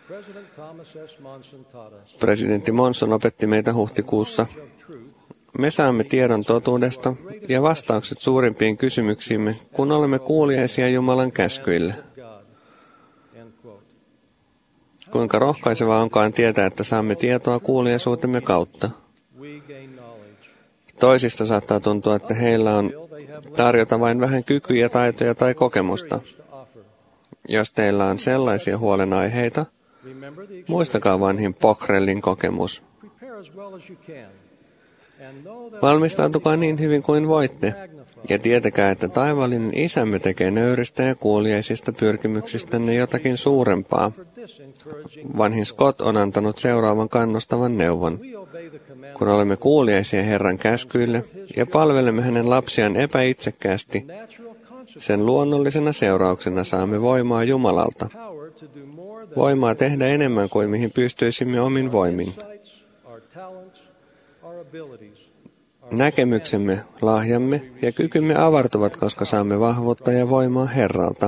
[SPEAKER 2] Presidentti Monson opetti meitä huhtikuussa. Me saamme tiedon totuudesta ja vastaukset suurimpiin kysymyksiimme, kun olemme kuuliaisia Jumalan käskyille. Kuinka rohkaisevaa onkaan tietää, että saamme tietoa kuuliaisuutemme kautta. Toisista saattaa tuntua, että heillä on tarjota vain vähän kykyjä, taitoja tai kokemusta. Jos teillä on sellaisia huolenaiheita, muistakaa vanhin Pochrellin kokemus. Valmistautukaa niin hyvin kuin voitte, ja tietäkää, että taivaallinen Isämme tekee nöyristä ja kuuliaisista pyrkimyksistänne jotakin suurempaa. Vanhin Scott on antanut seuraavan kannustavan neuvon. Kun olemme kuuliaisia Herran käskyille ja palvelemme hänen lapsiaan epäitsekkäästi, sen luonnollisena seurauksena saamme voimaa Jumalalta. Voimaa tehdä enemmän kuin mihin pystyisimme omin voimin. Näkemyksemme, lahjamme ja kykymme avartuvat, koska saamme vahvuutta ja voimaa Herralta.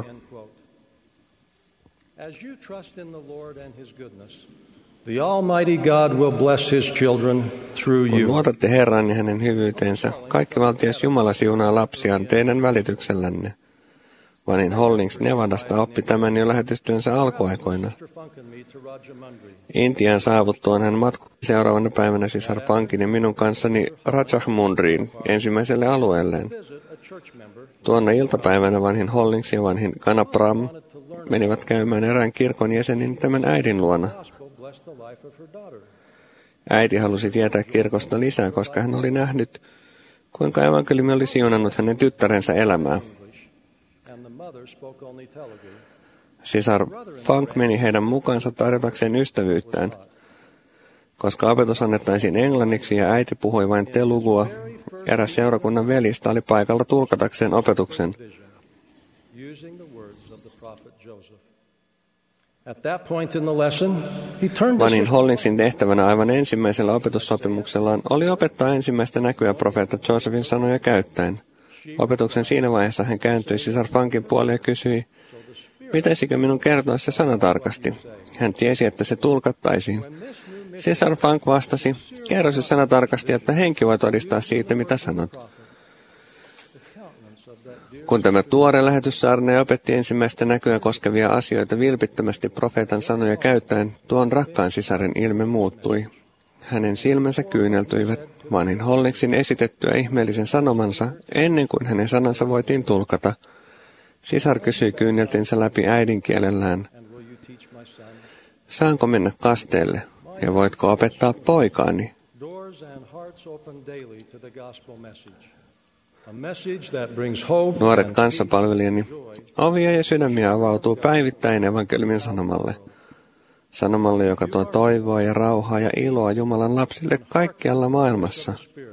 [SPEAKER 8] The Almighty God will bless His children through
[SPEAKER 2] Kun
[SPEAKER 8] you.
[SPEAKER 2] luotatte Herran ja hänen hyvyyteensä, kaikkivaltias Jumala siunaa lapsiaan teidän välityksellänne. Vanhin Hollings Nevadasta oppi tämän jo lähetystyönsä alkuaikoina. Intian saavuttuaan hän matkusti seuraavana päivänä sisar Funkin ja minun kanssani Rajahmundriin, ensimmäiselle alueelleen. Tuona iltapäivänä vanhin Hollings ja vanhin Ganapram menivät käymään erään kirkon jäsenin tämän äidin luona. Äiti halusi tietää kirkosta lisää, koska hän oli nähnyt, kuinka evankeliumi oli siunannut hänen tyttärensä elämää. Sisar Funk meni heidän mukaansa tarjotakseen ystävyyttään. Koska opetus annettaisiin englanniksi ja äiti puhui vain telugua, eräs seurakunnan veljistä oli paikalla tulkatakseen opetuksen. Vanhin Hollingsin tehtävänä aivan ensimmäisellä opetussopimuksellaan oli opettaa ensimmäistä näkyä profeetta Josephin sanoja käyttäen. Opetuksen siinä vaiheessa hän kääntyi sisar Funkin puoleen ja kysyi, pitäisikö minun kertoa se sana tarkasti. Hän tiesi, että se tulkattaisiin. Sisar Funk vastasi, kerro se sana tarkasti, että henki voi todistaa siitä, mitä sanot. Kun tämä tuore lähetyssaarnaaja opetti ensimmäistä näkyä koskevia asioita vilpittömästi profeetan sanoja käyttäen, tuon rakkaan sisaren ilme muuttui. Hänen silmänsä kyyneltyivät vanhin Hollingsin esitettyä ihmeellisen sanomansa ennen kuin hänen sanansa voitiin tulkata. Sisar kysyi kyyneltinsä läpi äidinkielellään, saanko mennä kasteelle ja voitko opettaa poikaani? Nuoret kanssapalvelijani, ovia ja sydämiä avautuu päivittäin evankeliumin sanomalle. Sanomalle, joka tuo toivoa ja rauhaa ja iloa Jumalan lapsille kaikkialla maailmassa.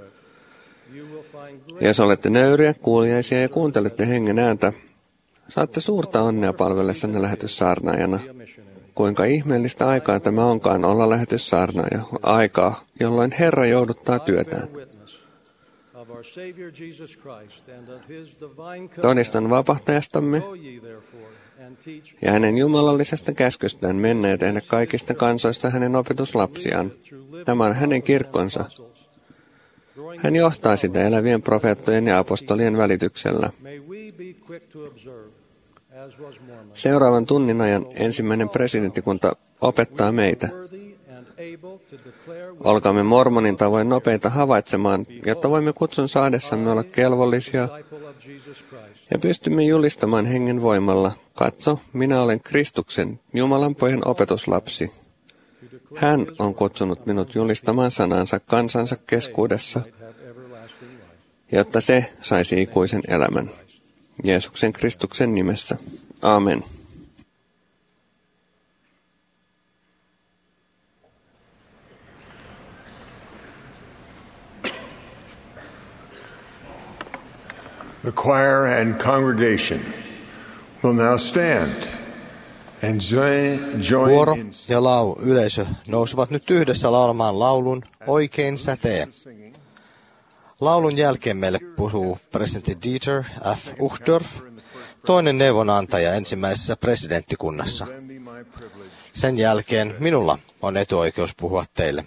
[SPEAKER 2] Jos olette nöyriä, kuuliaisia ja kuuntelette hengen ääntä, saatte suurta onnea palvellessanne lähetyssaarnaajana. Kuinka ihmeellistä aikaa tämä onkaan olla lähetyssaarnaaja, aikaa, jolloin Herra jouduttaa työtään. Todistan vapahtajastamme ja hänen jumalallisesta käskystään mennä ja tehdä kaikista kansoista hänen opetuslapsiaan. Tämä on hänen kirkkonsa. Hän johtaa sitä elävien profeettojen ja apostolien välityksellä. Seuraavan tunnin ajan ensimmäinen presidenttikunta opettaa meitä. Olkaamme mormonin tavoin nopeita havaitsemaan, jotta voimme kutsun saadessamme olla kelvollisia ja pystymme julistamaan hengen voimalla. Katso, minä olen Kristuksen, Jumalan pojan opetuslapsi. Hän on kutsunut minut julistamaan sanansa kansansa keskuudessa, jotta se saisi ikuisen elämän. Jeesuksen Kristuksen nimessä. Amen.
[SPEAKER 3] The choir and congregation will now stand and join
[SPEAKER 4] Kuoro
[SPEAKER 3] in
[SPEAKER 4] ja yleisö nousevat nyt yhdessä laulamaan laulun Oikein sä tee. Laulun jälkeen meille puhuu presidentti Dieter F. Uchtdorf, toinen neuvonantaja ensimmäisessä presidenttikunnassa. Sen jälkeen minulla on etuoikeus puhua teille.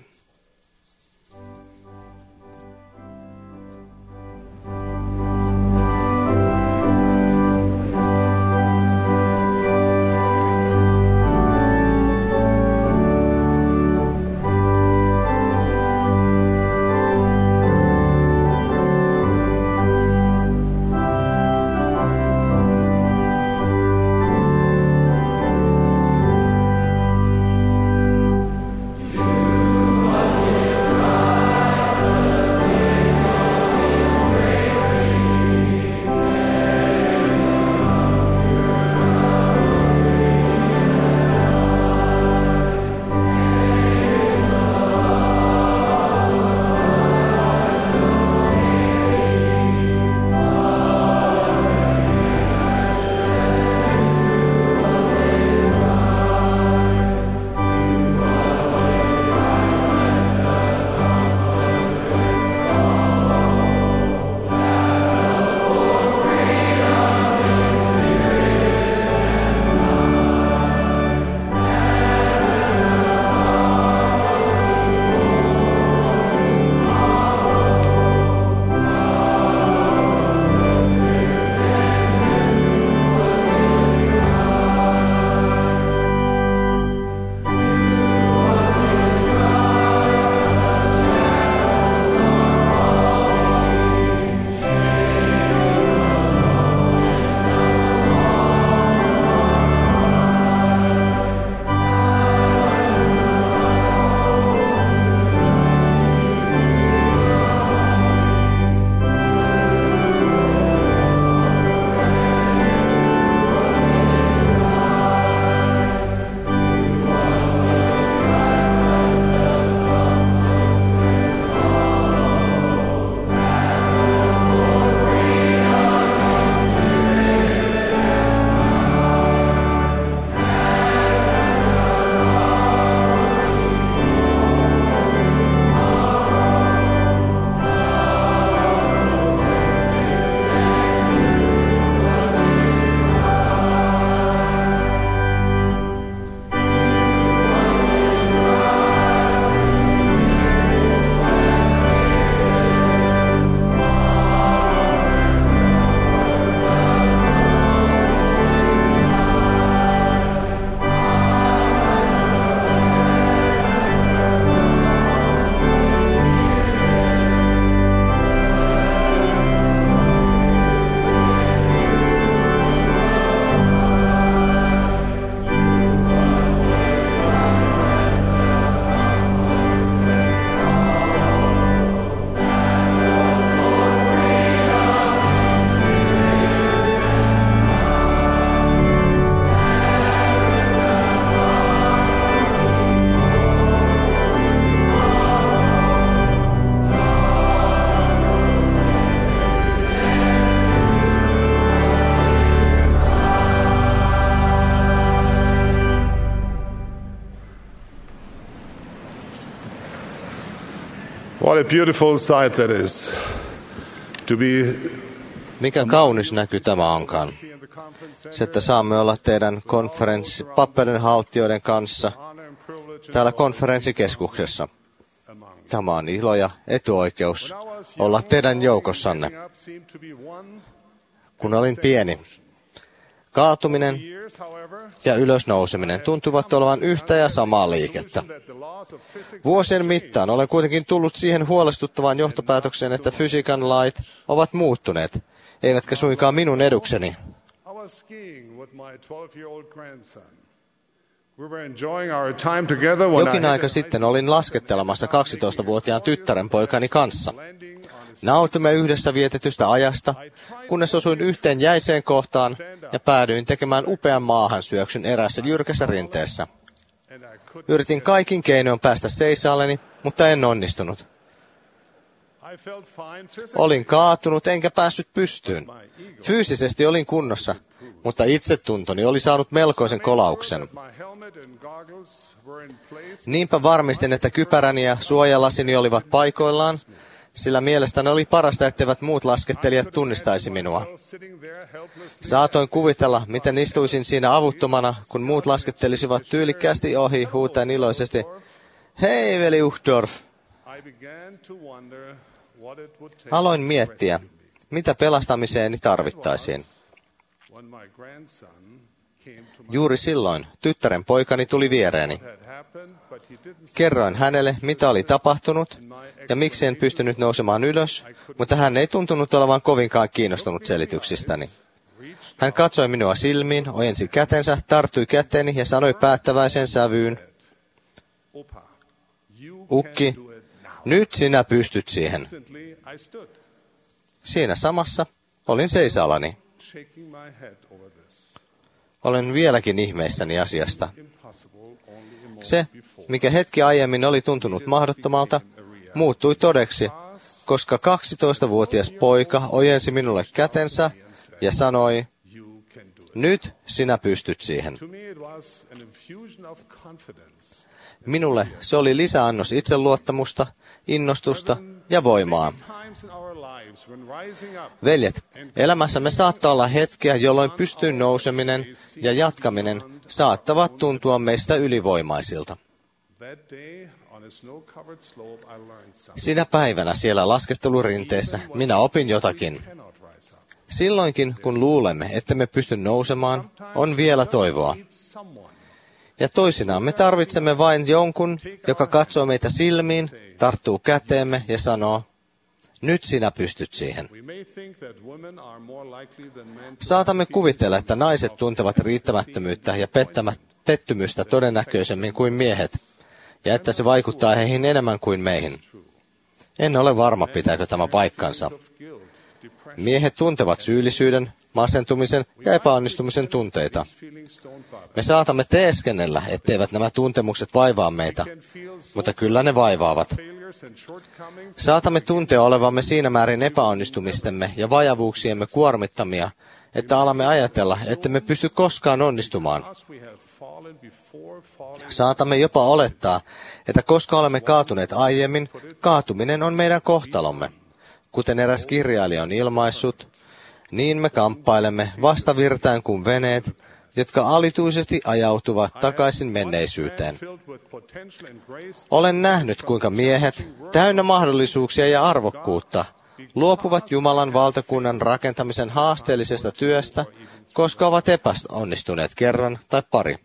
[SPEAKER 9] What a beautiful sight that is. To be
[SPEAKER 4] Mikä kaunis näky tämä onkaan. Se, että saamme olla teidän papperinhaltijoiden kanssa täällä konferenssikeskuksessa. Tämä on ilo ja etuoikeus olla teidän joukossanne. Kun olin pieni, kaatuminen ja ylösnouseminen tuntuvat olevan yhtä ja samaa liikettä. Vuosien mittaan olen kuitenkin tullut siihen huolestuttavaan johtopäätökseen, että fysiikan lait ovat muuttuneet, eivätkä suinkaan minun edukseni. Jokin aika sitten olin laskettelemassa 12-vuotiaan tyttären poikani kanssa. Nautimme yhdessä vietetystä ajasta, kunnes osuin yhteen jäiseen kohtaan ja päädyin tekemään upean maahansyöksyn eräässä jyrkässä rinteessä. Yritin kaikin keinoin päästä seisaalleni, mutta en onnistunut. Olin kaatunut enkä päässyt pystyyn. Fyysisesti olin kunnossa, mutta itsetuntoni oli saanut melkoisen kolauksen. Niinpä varmistin, että kypäräni ja suojalasini olivat paikoillaan, sillä mielestäni oli parasta, etteivät muut laskettelijat tunnistaisi minua. Saatoin kuvitella, miten istuisin siinä avuttomana, kun muut laskettelisivat tyylikkäästi ohi huutaen iloisesti, "Hei, veli Uchtdorf!" Aloin miettiä, mitä pelastamiseeni tarvittaisiin. Juuri silloin tyttären poikani tuli viereeni. Kerroin hänelle, mitä oli tapahtunut ja miksi en pystynyt nousemaan ylös, mutta hän ei tuntunut olevan kovinkaan kiinnostunut selityksistäni. Hän katsoi minua silmiin, ojensi kätensä, tarttui käteeni ja sanoi päättäväisen sävyyn, "Ukki, nyt sinä pystyt siihen." Siinä samassa olin seisaalani. Olen vieläkin ihmeissäni asiasta. Se, mikä hetki aiemmin oli tuntunut mahdottomalta, muuttui todeksi, koska 12-vuotias poika ojensi minulle kätensä ja sanoi, "Nyt sinä pystyt siihen." Minulle se oli lisäannos itseluottamusta, innostusta ja voimaa. Veljet, elämässämme saattaa olla hetkiä, jolloin pystyyn nouseminen ja jatkaminen saattavat tuntua meistä ylivoimaisilta. Sinä päivänä siellä laskettelurinteessä minä opin jotakin. Silloinkin, kun luulemme, että me pysty nousemaan, on vielä toivoa. Ja toisinaan me tarvitsemme vain jonkun, joka katsoo meitä silmiin, tarttuu käteemme ja sanoo, "Nyt sinä pystyt siihen." Saatamme kuvitella, että naiset tuntevat riittämättömyyttä ja pettymystä todennäköisemmin kuin miehet, ja että se vaikuttaa heihin enemmän kuin meihin. En ole varma, pitääkö tämä paikkansa. Miehet tuntevat syyllisyyden, masentumisen ja epäonnistumisen tunteita. Me saatamme teeskennellä, etteivät nämä tuntemukset vaivaa meitä, mutta kyllä ne vaivaavat. Saatamme tuntea olevamme siinä määrin epäonnistumistemme ja vajavuuksiemme kuormittamia, että alamme ajatella, että me pysty koskaan onnistumaan. Saatamme jopa olettaa, että koska olemme kaatuneet aiemmin, kaatuminen on meidän kohtalomme. Kuten eräs kirjailija on ilmaissut, niin me kamppailemme vastavirtaan kuin veneet, jotka alituisesti ajautuvat takaisin menneisyyteen. Olen nähnyt, kuinka miehet, täynnä mahdollisuuksia ja arvokkuutta, luopuvat Jumalan valtakunnan rakentamisen haasteellisesta työstä, koska ovat epäonnistuneet kerran tai pari.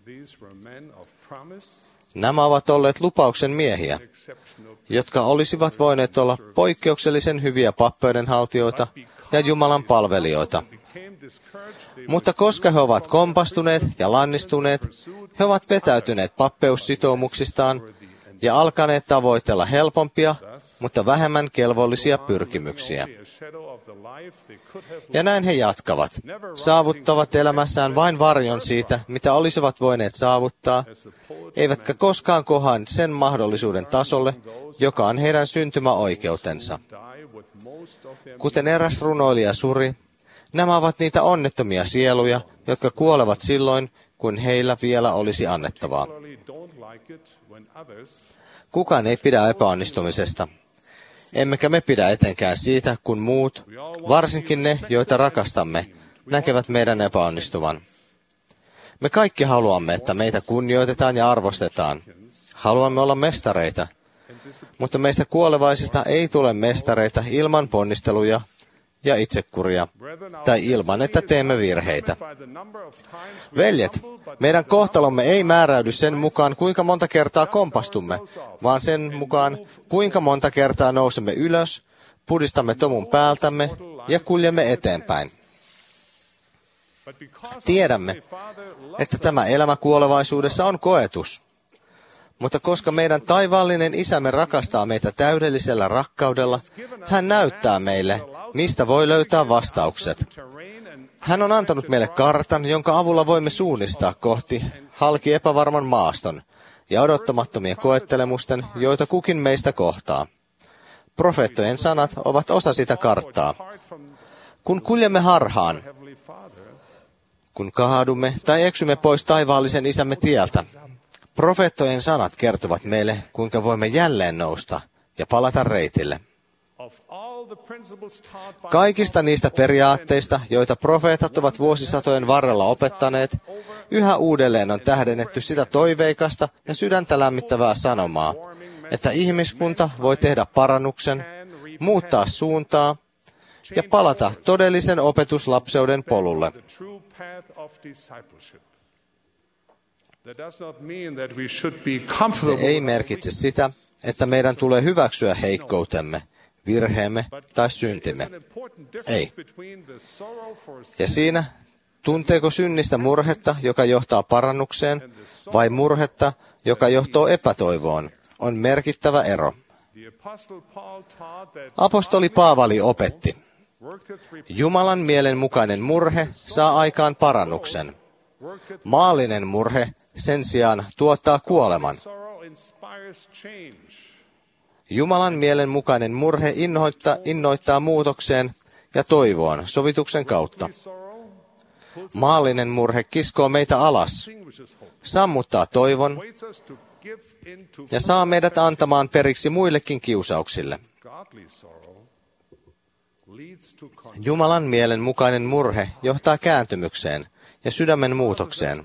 [SPEAKER 4] Nämä ovat olleet lupauksen miehiä, jotka olisivat voineet olla poikkeuksellisen hyviä pappeudenhaltijoita ja Jumalan palvelijoita. Mutta koska he ovat kompastuneet ja lannistuneet, he ovat vetäytyneet pappeussitoumuksistaan ja alkaneet tavoitella helpompia, mutta vähemmän kelvollisia pyrkimyksiä. Ja näin he jatkavat, saavuttavat elämässään vain varjon siitä, mitä olisivat voineet saavuttaa, eivätkä koskaan kohaa sen mahdollisuuden tasolle, joka on heidän syntymäoikeutensa. Kuten eräs runoilija suri, nämä ovat niitä onnettomia sieluja, jotka kuolevat silloin, kun heillä vielä olisi annettavaa. Kukaan ei pidä epäonnistumisesta. Emmekä me pidä etenkään siitä, kun muut, varsinkin ne, joita rakastamme, näkevät meidän epäonnistuvan. Me kaikki haluamme, että meitä kunnioitetaan ja arvostetaan. Haluamme olla mestareita, mutta meistä kuolevaisista ei tule mestareita ilman ponnisteluja ja itsekuria, tai ilman, että teemme virheitä. Veljet, meidän kohtalomme ei määräydy sen mukaan, kuinka monta kertaa kompastumme, vaan sen mukaan, kuinka monta kertaa nousemme ylös, pudistamme tomun päältämme ja kuljemme eteenpäin. Tiedämme, että tämä elämä kuolevaisuudessa on koetus. Mutta koska meidän taivaallinen Isämme rakastaa meitä täydellisellä rakkaudella, hän näyttää meille, mistä voi löytää vastaukset. Hän on antanut meille kartan, jonka avulla voimme suunnistaa kohti halki epävarman maaston ja odottamattomien koettelemusten, joita kukin meistä kohtaa. Profeettojen sanat ovat osa sitä karttaa. Kun kuljemme harhaan, kun kaadumme tai eksymme pois taivaallisen isämme tieltä, profeettojen sanat kertovat meille, kuinka voimme jälleen nousta ja palata reitille. Kaikista niistä periaatteista, joita profeetat ovat vuosisatojen varrella opettaneet, yhä uudelleen on tähdennetty sitä toiveikasta ja sydäntä lämmittävää sanomaa, että ihmiskunta voi tehdä parannuksen, muuttaa suuntaa ja palata todellisen opetuslapseuden polulle. Se ei merkitse sitä, että meidän tulee hyväksyä heikkoutemme, virheemme tai syntimme. Ei. Ja siinä, tunteeko synnistä murhetta, joka johtaa parannukseen, vai murhetta, joka johtaa epätoivoon, on merkittävä ero. Apostoli Paavali opetti, Jumalan mielen mukainen murhe saa aikaan parannuksen. Maallinen murhe sen sijaan tuottaa kuoleman. Jumalan mielen mukainen murhe innoittaa muutokseen ja toivoon sovituksen kautta. Maallinen murhe kiskoo meitä alas, sammuttaa toivon ja saa meidät antamaan periksi muillekin kiusauksille. Jumalan mielen mukainen murhe johtaa kääntymykseen ja sydämen muutokseen.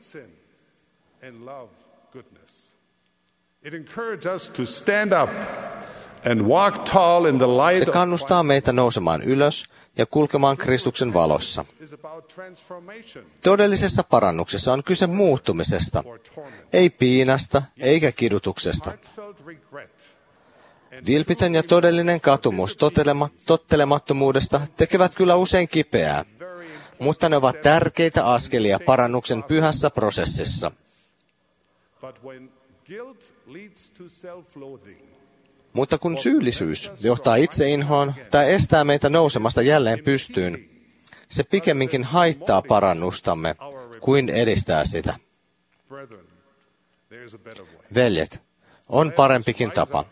[SPEAKER 4] Se kannustaa meitä nousemaan ylös ja kulkemaan Kristuksen valossa. Todellisessa parannuksessa on kyse muuttumisesta, ei piinasta eikä kidutuksesta. Vilpitön ja todellinen katumus tottelemattomuudesta tekevät kyllä usein kipeää, mutta ne ovat tärkeitä askelia parannuksen pyhässä prosessissa. Mutta kun syyllisyys johtaa itseinhoon tai estää meitä nousemasta jälleen pystyyn, se pikemminkin haittaa parannustamme kuin edistää sitä. Veljet, on parempikin tapa.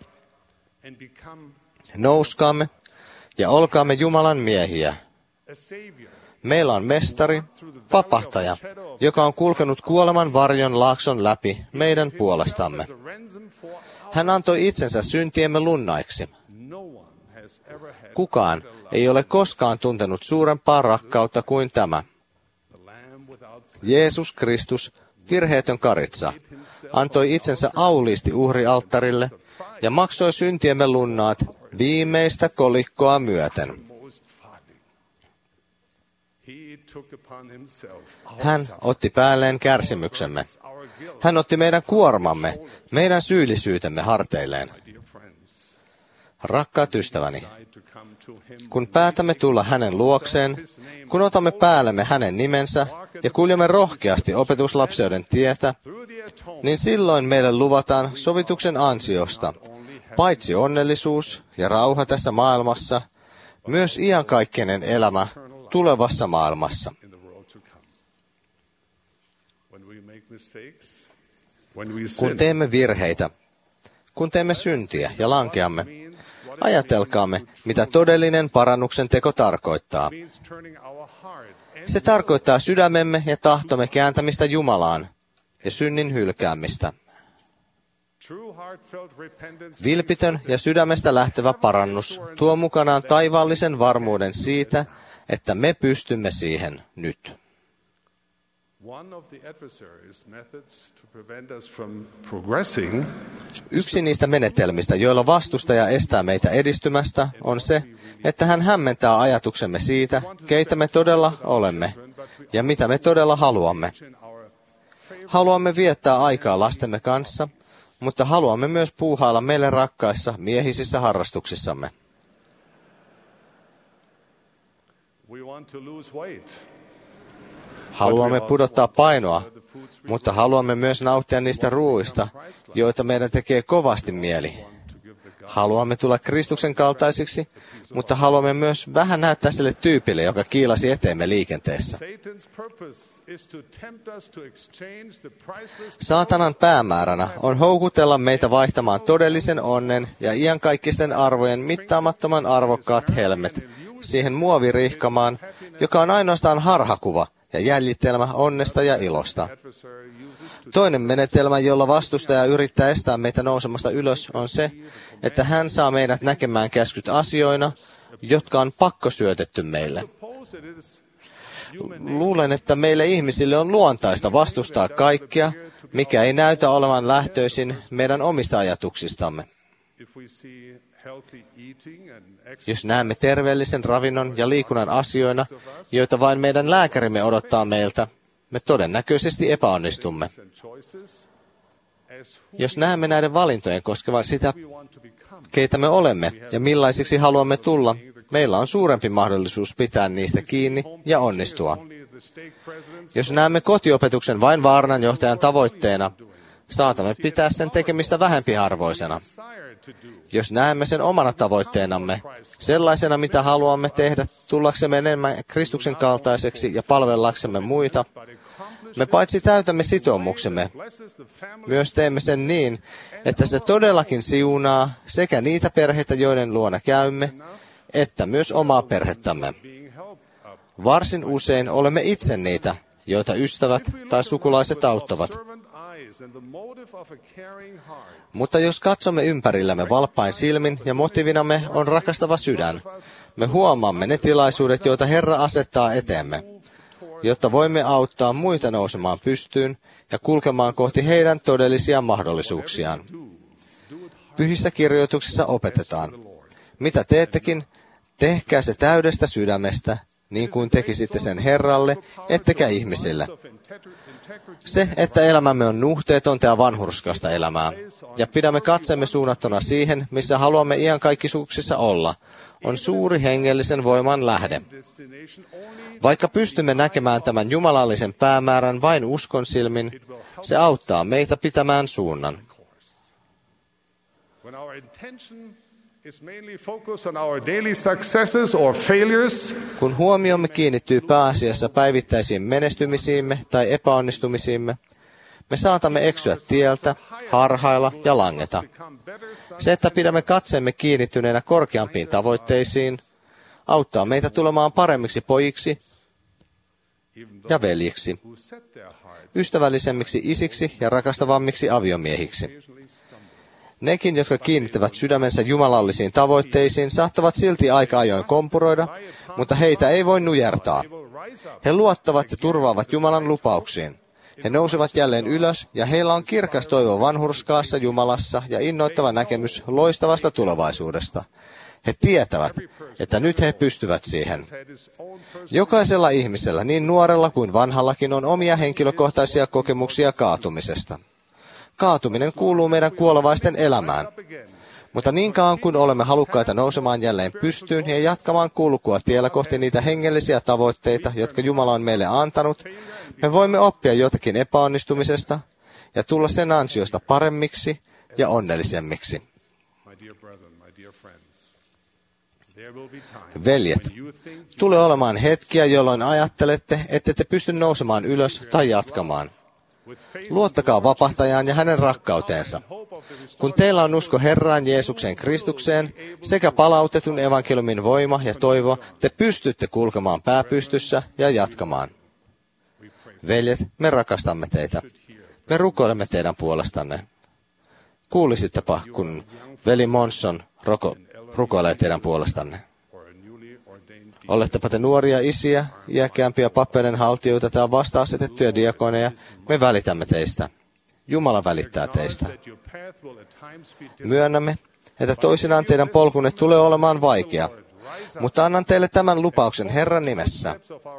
[SPEAKER 4] Nouskaamme ja olkaamme Jumalan miehiä. Meillä on mestari, vapahtaja, joka on kulkenut kuoleman varjon laakson läpi meidän puolestamme. Hän antoi itsensä syntiemme lunnaiksi. Kukaan ei ole koskaan tuntenut suurempaa rakkautta kuin tämä. Jeesus Kristus, virheetön karitsa, antoi itsensä auliisti uhrialttarille ja maksoi syntiemme lunnaat viimeistä kolikkoa myöten. Hän otti päälleen kärsimyksemme. Hän otti meidän kuormamme, meidän syyllisyytemme harteilleen. Rakkaat ystäväni, kun päätämme tulla hänen luokseen, kun otamme päällemme hänen nimensä ja kuljemme rohkeasti opetuslapseuden tietä, niin silloin meille luvataan sovituksen ansiosta, paitsi onnellisuus ja rauha tässä maailmassa, myös iankaikkinen elämä tulevassa maailmassa. Kun teemme virheitä, kun teemme syntiä ja lankeamme, ajatelkaamme, mitä todellinen parannuksen teko tarkoittaa. Se tarkoittaa sydämemme ja tahtomme kääntämistä Jumalaan ja synnin hylkäämistä. Vilpitön ja sydämestä lähtevä parannus tuo mukanaan taivaallisen varmuuden siitä, että me pystymme siihen nyt. Yksi niistä menetelmistä, joilla vastustaja estää meitä edistymästä, on se, että hän hämmentää ajatuksemme siitä, keitä me todella olemme ja mitä me todella haluamme. Haluamme viettää aikaa lastemme kanssa, mutta haluamme myös puuhailla meille rakkaissa miehisissä harrastuksissamme. Haluamme pudottaa painoa, mutta haluamme myös nauttia niistä ruuista, joita meidän tekee kovasti mieli. Haluamme tulla Kristuksen kaltaisiksi, mutta haluamme myös vähän näyttää sille tyypille, joka kiilasi eteemme liikenteessä. Saatanan päämääränä on houkutella meitä vaihtamaan todellisen onnen ja iankaikkisten arvojen mittaamattoman arvokkaat helmet siihen muovirihkamaan, joka on ainoastaan harhakuva ja jäljitelmä onnesta ja ilosta. Toinen menetelmä, jolla vastustaja yrittää estää meitä nousemasta ylös, on se, että hän saa meidät näkemään käskyt asioina, jotka on pakkosyötetty meille. Luulen, että meille ihmisille on luontaista vastustaa kaikkea, mikä ei näytä olevan lähtöisin meidän omista ajatuksistamme. Jos näemme terveellisen ravinnon ja liikunnan asioina, joita vain meidän lääkärimme odottaa meiltä, me todennäköisesti epäonnistumme. Jos näemme näiden valintojen koskevan sitä, keitä me olemme ja millaisiksi haluamme tulla, meillä on suurempi mahdollisuus pitää niistä kiinni ja onnistua. Jos näemme kotiopetuksen vain vaarnanjohtajan tavoitteena, saatamme pitää sen tekemistä vähempiarvoisena. Jos näemme sen omana tavoitteenamme, sellaisena mitä haluamme tehdä tullaksemme enemmän Kristuksen kaltaiseksi ja palvellaksemme muita, me paitsi täytämme sitoumuksemme, myös teemme sen niin, että se todellakin siunaa sekä niitä perheitä, joiden luona käymme, että myös omaa perhettämme. Varsin usein olemme itse niitä, joita ystävät tai sukulaiset auttavat. Mutta jos katsomme ympärillämme valppain silmin ja motiivinamme on rakastava sydän, me huomaamme ne tilaisuudet, joita Herra asettaa eteemme, jotta voimme auttaa muita nousemaan pystyyn ja kulkemaan kohti heidän todellisia mahdollisuuksiaan. Pyhissä kirjoituksissa opetetaan, mitä teettekin, tehkää se täydestä sydämestä, niin kuin tekisitte sen Herralle, ettekä ihmisille. Se, että elämämme on nuhteetonta ja vanhurskasta elämää, ja pidämme katsemme suunnattuna siihen, missä haluamme iankaikkisuuksissa olla, on suuri hengellisen voiman lähde. Vaikka pystymme näkemään tämän jumalallisen päämäärän vain uskon silmin, se auttaa meitä pitämään suunnan. Kun huomiomme kiinnittyy pääasiassa päivittäisiin menestymisiimme tai epäonnistumisiimme, me saatamme eksyä tieltä, harhailla ja langeta. Se, että pidämme katseemme kiinnittyneenä korkeampiin tavoitteisiin, auttaa meitä tulemaan paremmiksi pojiksi ja veljiksi, ystävällisemmiksi isiksi ja rakastavammiksi aviomiehiksi. Nekin, jotka kiinnittävät sydämensä jumalallisiin tavoitteisiin, saattavat silti aika ajoin kompuroida, mutta heitä ei voi nujertaa. He luottavat ja turvaavat Jumalan lupauksiin. He nousevat jälleen ylös, ja heillä on kirkas toivo vanhurskaassa Jumalassa ja innoittava näkemys loistavasta tulevaisuudesta. He tietävät, että nyt he pystyvät siihen. Jokaisella ihmisellä, niin nuorella kuin vanhallakin, on omia henkilökohtaisia kokemuksia kaatumisesta. Kaatuminen kuuluu meidän kuolevaisten elämään. Mutta niin kauan kuin olemme halukkaita nousemaan jälleen pystyyn ja jatkamaan kulkua tiellä kohti niitä hengellisiä tavoitteita, jotka Jumala on meille antanut, me voimme oppia jotakin epäonnistumisesta ja tulla sen ansiosta paremmiksi ja onnellisemmiksi. Veljet, tulee olemaan hetkiä, jolloin ajattelette, ette te pysty nousemaan ylös tai jatkamaan. Luottakaa vapahtajaan ja hänen rakkauteensa. Kun teillä on usko Herraan Jeesukseen Kristukseen sekä palautetun evankeliumin voima ja toivo, te pystytte kulkemaan pääpystyssä ja jatkamaan. Veljet, me rakastamme teitä. Me rukoilemme teidän puolestanne. Kuulisittepa, kun veli Monson rukoilee teidän puolestanne. Olettepa te nuoria isiä, iäkkäämpiä pappeiden haltijoita tai vasta-asetettuja diakoneja, me välitämme teistä. Jumala välittää teistä. Myönnämme, että toisinaan teidän polkunne tulee olemaan vaikea, mutta annan teille tämän lupauksen Herran nimessä.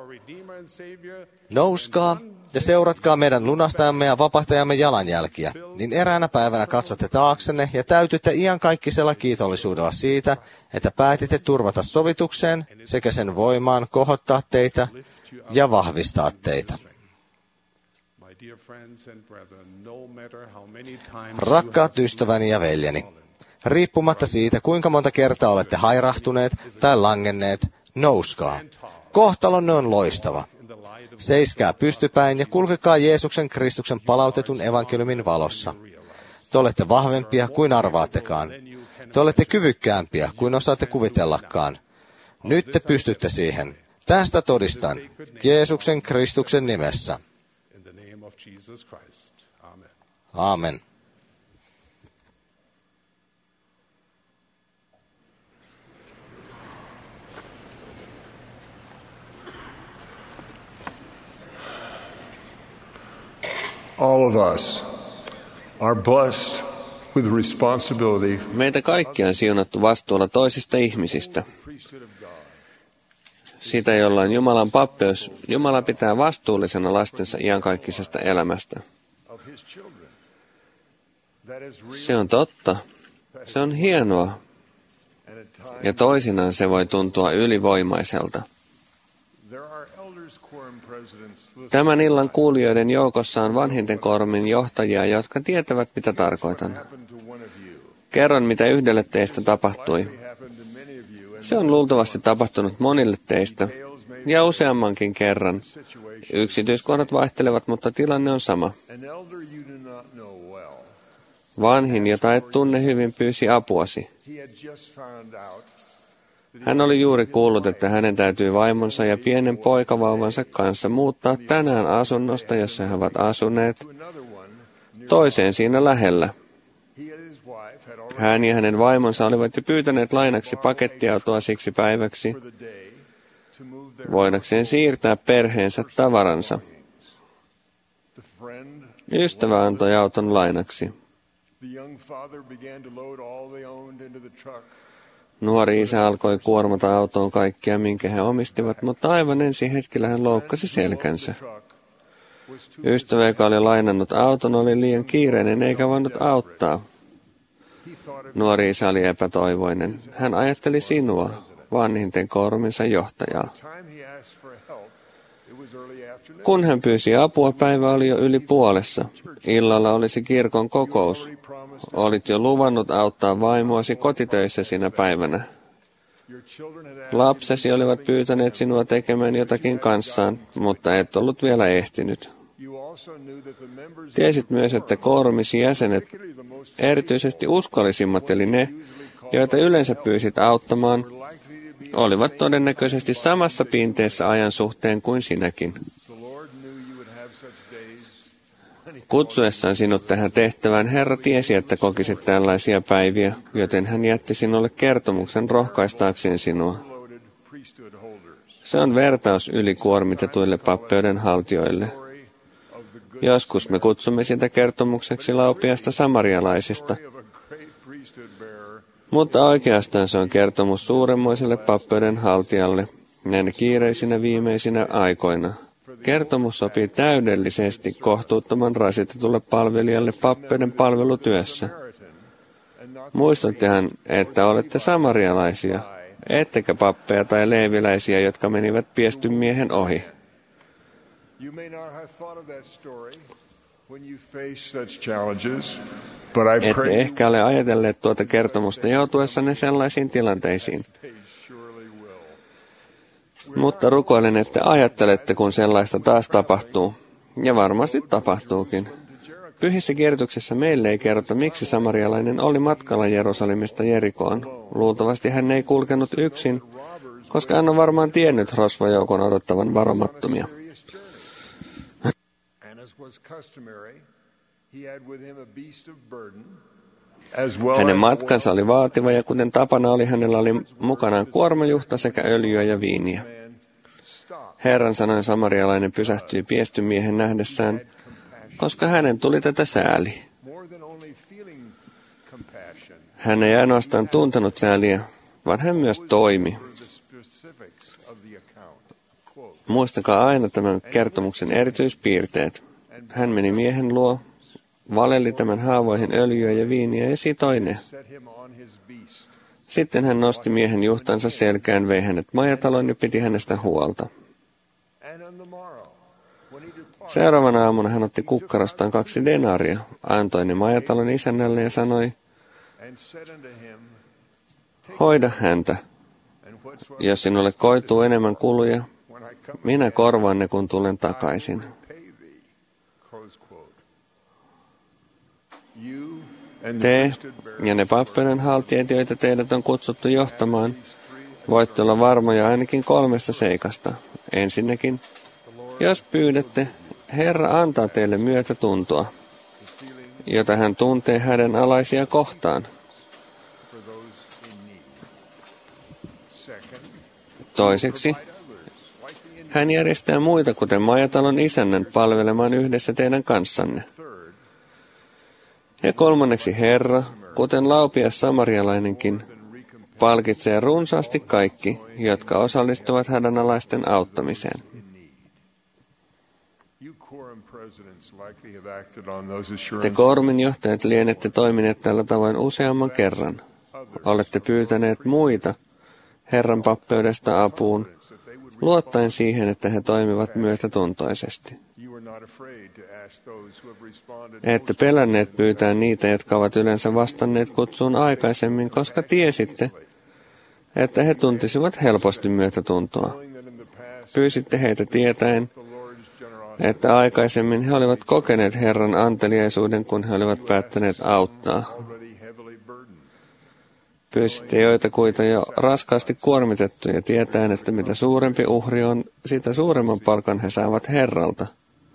[SPEAKER 4] Nouskaa ja seuratkaa meidän lunastajamme ja vapahtajamme jalanjälkiä, niin eräänä päivänä katsotte taaksenne ja täytytte iankaikkisella kiitollisuudella siitä, että päätitte turvata sovitukseen sekä sen voimaan kohottaa teitä ja vahvistaa teitä. Rakkaat ystäväni ja veljeni, Riippumatta siitä, kuinka monta kertaa olette hairahtuneet tai langenneet, nouskaa. Kohtalonne on loistava. Seiskää pystypäin ja kulkekaa Jeesuksen Kristuksen palautetun evankeliumin valossa. Te olette vahvempia kuin arvaattekaan. Te olette kyvykkäämpiä kuin osaatte kuvitellakaan. Nyt te pystytte siihen. Tästä todistan Jeesuksen Kristuksen nimessä. Aamen.
[SPEAKER 3] All of us are blessed with responsibility.
[SPEAKER 2] Meitä kaikkia on siunattu vastuulla toisista ihmisistä. Sitä, jolla on Jumalan pappeus, Jumala pitää vastuullisena lastensa iankaikkisesta elämästä. Se on totta. Se on hienoa. Ja toisinaan se voi tuntua ylivoimaiselta. Tämän illan kuulijoiden joukossa on vanhinten koorumin johtajia, jotka tietävät, mitä tarkoitan. Kerron, mitä yhdelle teistä tapahtui. Se on luultavasti tapahtunut monille teistä, ja useammankin kerran. Yksityiskohdat vaihtelevat, mutta tilanne on sama. Vanhin, jota et tunne hyvin, pyysi apuasi. Hän oli juuri kuullut, että hänen täytyy vaimonsa ja pienen poikavauvansa kanssa muuttaa tänään asunnosta, jossa he ovat asuneet, toiseen siinä lähellä. Hän ja hänen vaimonsa olivat jo pyytäneet lainaksi pakettiautoa siksi päiväksi, voidakseen siirtää perheensä tavaransa. Ystävä antoi auton lainaksi. Nuori isä alkoi kuormata autoon kaikkia, minkä he omistivat, mutta aivan ensi hetkellä hän loukkasi selkänsä. Ystävä, joka oli lainannut auton, oli liian kiireinen eikä voinut auttaa. Nuori isä oli epätoivoinen. Hän ajatteli sinua, vanhinten kooruminsa johtajaa. Kun hän pyysi apua, päivä oli jo yli puolessa. Illalla olisi kirkon kokous. Olit jo luvannut auttaa vaimoasi kotitöissä sinä päivänä. Lapsesi olivat pyytäneet sinua tekemään jotakin kanssaan, mutta et ollut vielä ehtinyt. Tiesit myös, että koorumisi jäsenet, erityisesti uskollisimmat eli ne, joita yleensä pyysit auttamaan, olivat todennäköisesti samassa pinteessä ajan suhteen kuin sinäkin. Kutsuessaan sinut tähän tehtävään, Herra tiesi, että kokisit tällaisia päiviä, joten hän jätti sinulle kertomuksen rohkaistaakseen sinua. Se on vertaus ylikuormitetuille pappeuden haltijoille. Joskus me kutsumme sitä kertomukseksi laupiasta samarialaisista, mutta oikeastaan se on kertomus suuremmoiselle pappeuden haltijalle näinä kiireisinä viimeisinä aikoina. Kertomus sopii täydellisesti kohtuuttoman rasitetulle palvelijalle pappeuden palvelutyössä. Muistuttehan, että olette samarialaisia, ettekä pappeja tai leeviläisiä, jotka menivät piestyn miehen ohi. Ette ehkä ole ajatelleet tuota kertomusta joutuessanne sellaisiin tilanteisiin. Mutta rukoilen, että ajattelette, kun sellaista taas tapahtuu. Ja varmasti tapahtuukin. Pyhissä kirjoituksissa meille ei kerrota, miksi samarialainen oli matkalla Jerusalemista Jerikoon. Luultavasti hän ei kulkenut yksin, koska hän on varmaan tiennyt rosvojoukon odottavan varomattomia. Hänen matkansa oli vaativa ja kuten tapana oli, hänellä oli mukanaan kuormajuhta sekä öljyä ja viiniä. Herran sanoen samarialainen pysähtyi piestyn miehen nähdessään, koska hänen tuli tätä sääli. Hän ei ainoastaan tuntenut sääliä, vaan hän myös toimi. Muistakaa aina tämän kertomuksen erityispiirteet. Hän meni miehen luo, valeli tämän haavoihin öljyä ja viiniä ja sitoi ne. Sitten hän nosti miehen juhtansa selkään, vei hänet majataloon ja piti hänestä huolta. Seuraavana aamuna hän otti kukkarostaan 2 denaria, antoi ne majatalon isännälle ja sanoi, Hoida häntä. Jos sinulle koituu enemmän kuluja, minä korvaan ne, kun tulen takaisin. Te ja ne pappeuden haltijat, joita teidät on kutsuttu johtamaan, voitte olla varmoja ainakin 3 seikasta. Ensinnäkin, jos pyydätte, Herra antaa teille myötätuntoa, jota hän tuntee hädänalaisia kohtaan. Toiseksi, hän järjestää muita, kuten majatalon isännän, palvelemaan yhdessä teidän kanssanne. Ja kolmanneksi Herra, kuten laupias samarialainenkin, palkitsee runsaasti kaikki, jotka osallistuvat hädänalaisten auttamiseen. Te Quorumin johtajat lienette toimineet tällä tavoin useamman kerran. Olette pyytäneet muita Herran pappeudesta apuun, luottaen siihen, että he toimivat myötätuntoisesti. Ette pelänneet pyytää niitä, jotka ovat yleensä vastanneet kutsuun aikaisemmin, koska tiesitte, että he tuntisivat helposti myötätuntoa. Pyysitte heitä tietäen, että aikaisemmin he olivat kokeneet Herran anteliaisuuden, kun he olivat päättäneet auttaa. Pyysitte joitakuita jo raskaasti kuormitettuja tietäen, että mitä suurempi uhri on, sitä suuremman palkan he saavat Herralta.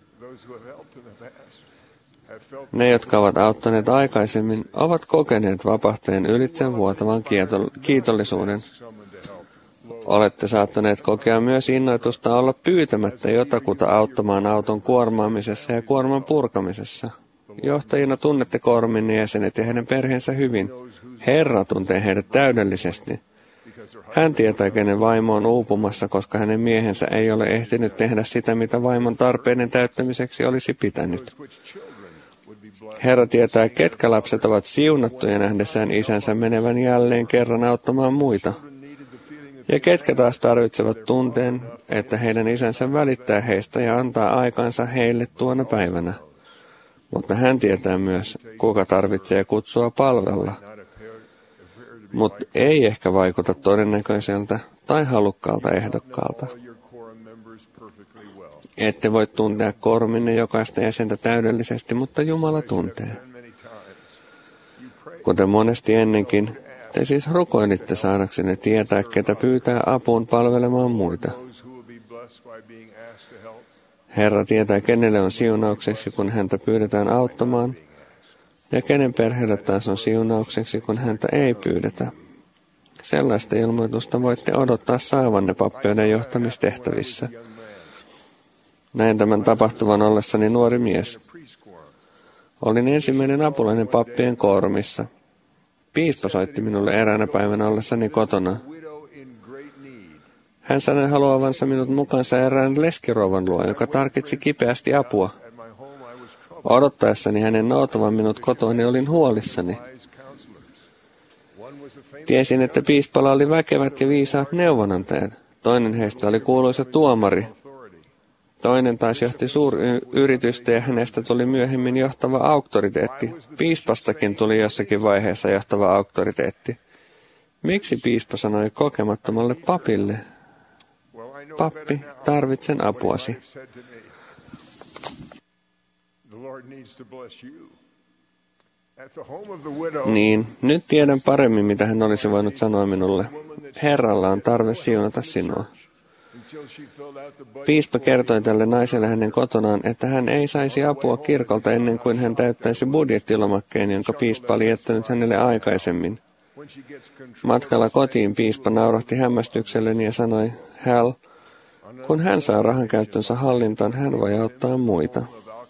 [SPEAKER 2] Ne, jotka ovat auttaneet aikaisemmin, ovat kokeneet vapahteen ylitse vuotavan kiitollisuuden. Olette saattaneet kokea myös innoitusta olla pyytämättä jotakuta auttamaan auton kuormaamisessa ja kuorman purkamisessa. Johtajina tunnette Quorumin jäsenet ja heidän perheensä hyvin. Herra tuntee heidät täydellisesti. Hän tietää, kenen vaimo on uupumassa, koska hänen miehensä ei ole ehtinyt tehdä sitä, mitä vaimon tarpeiden täyttämiseksi olisi pitänyt. Herra tietää, ketkä lapset ovat siunattuja nähdessään isänsä menevän jälleen kerran auttamaan muita. Ja ketkä taas tarvitsevat tunteen, että heidän isänsä välittää heistä ja antaa aikansa heille tuona päivänä. Mutta hän tietää myös, kuka tarvitsee kutsua palvella. Mutta ei ehkä vaikuta todennäköiseltä tai halukkaalta ehdokkaalta. Ette voi tuntea Quoruminne jokaista jäsentä täydellisesti, mutta Jumala tuntee. Kuten monesti ennenkin, te siis rukoilitte saadaksenne tietää, ketä pyytää apuun palvelemaan muita. Herra tietää, kenelle on siunaukseksi, kun häntä pyydetään auttamaan, ja kenen perheelle taas on siunaukseksi, kun häntä ei pyydetä. Sellaista ilmoitusta voitte odottaa saavanne pappeuden johtamistehtävissä. Näin tämän tapahtuvan ollessani nuori mies. Olin ensimmäinen apulainen pappien Quorumissa. Piispa soitti minulle eräänä päivänä ollessani kotona. Hän sanoi haluavansa minut mukaansa erään leskirouvan luo, joka tarvitsi kipeästi apua. Odottaessani hänen noutavan minut kotooni olin huolissani. Tiesin, että piispalla oli väkevät ja viisaat neuvonantajat. Toinen heistä oli kuuluisa tuomari. Toinen taas johti suuryritystä ja hänestä tuli myöhemmin johtava auktoriteetti. Piispastakin tuli jossakin vaiheessa johtava auktoriteetti. Miksi piispa sanoi kokemattomalle papille, pappi, tarvitsen apuasi. Niin, nyt tiedän paremmin, mitä hän olisi voinut sanoa minulle. Herralla on tarve siunata sinua. Piispa kertoi tälle naiselle hänen kotonaan, että hän ei saisi apua kirkolta ennen kuin hän täyttäisi budjettilomakkeen, jonka piispa oli jättänyt hänelle aikaisemmin. Matkalla kotiin piispa naurahti hämmästykselleni ja sanoi, Hal, kun hän saa rahan käyttönsä hallintaan, hän voi auttaa muita.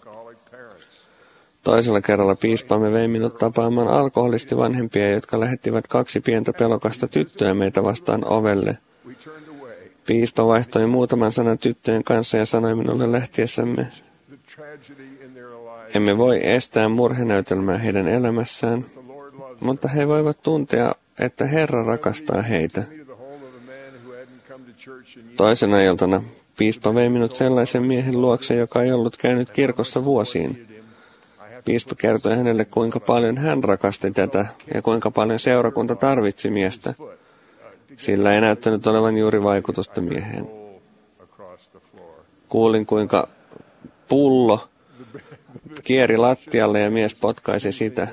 [SPEAKER 2] Toisella kerralla piispamme vei minut tapaamaan alkoholistivanhempia, jotka lähettivät 2 pientä pelokasta tyttöä meitä vastaan ovelle. Piispa vaihtoi muutaman sanan tyttöjen kanssa ja sanoi minulle lähtiessämme, emme voi estää murhenäytelmää heidän elämässään, mutta he voivat tuntea, että Herra rakastaa heitä. Toisena iltana piispa vei minut sellaisen miehen luokse, joka ei ollut käynyt kirkossa vuosiin. Piispa kertoi hänelle, kuinka paljon hän rakasti tätä ja kuinka paljon seurakunta tarvitsi miestä. Sillä ei näyttänyt olevan juuri vaikutusta mieheen. Kuulin, kuinka pullo kieri lattialle ja mies potkaisi sitä.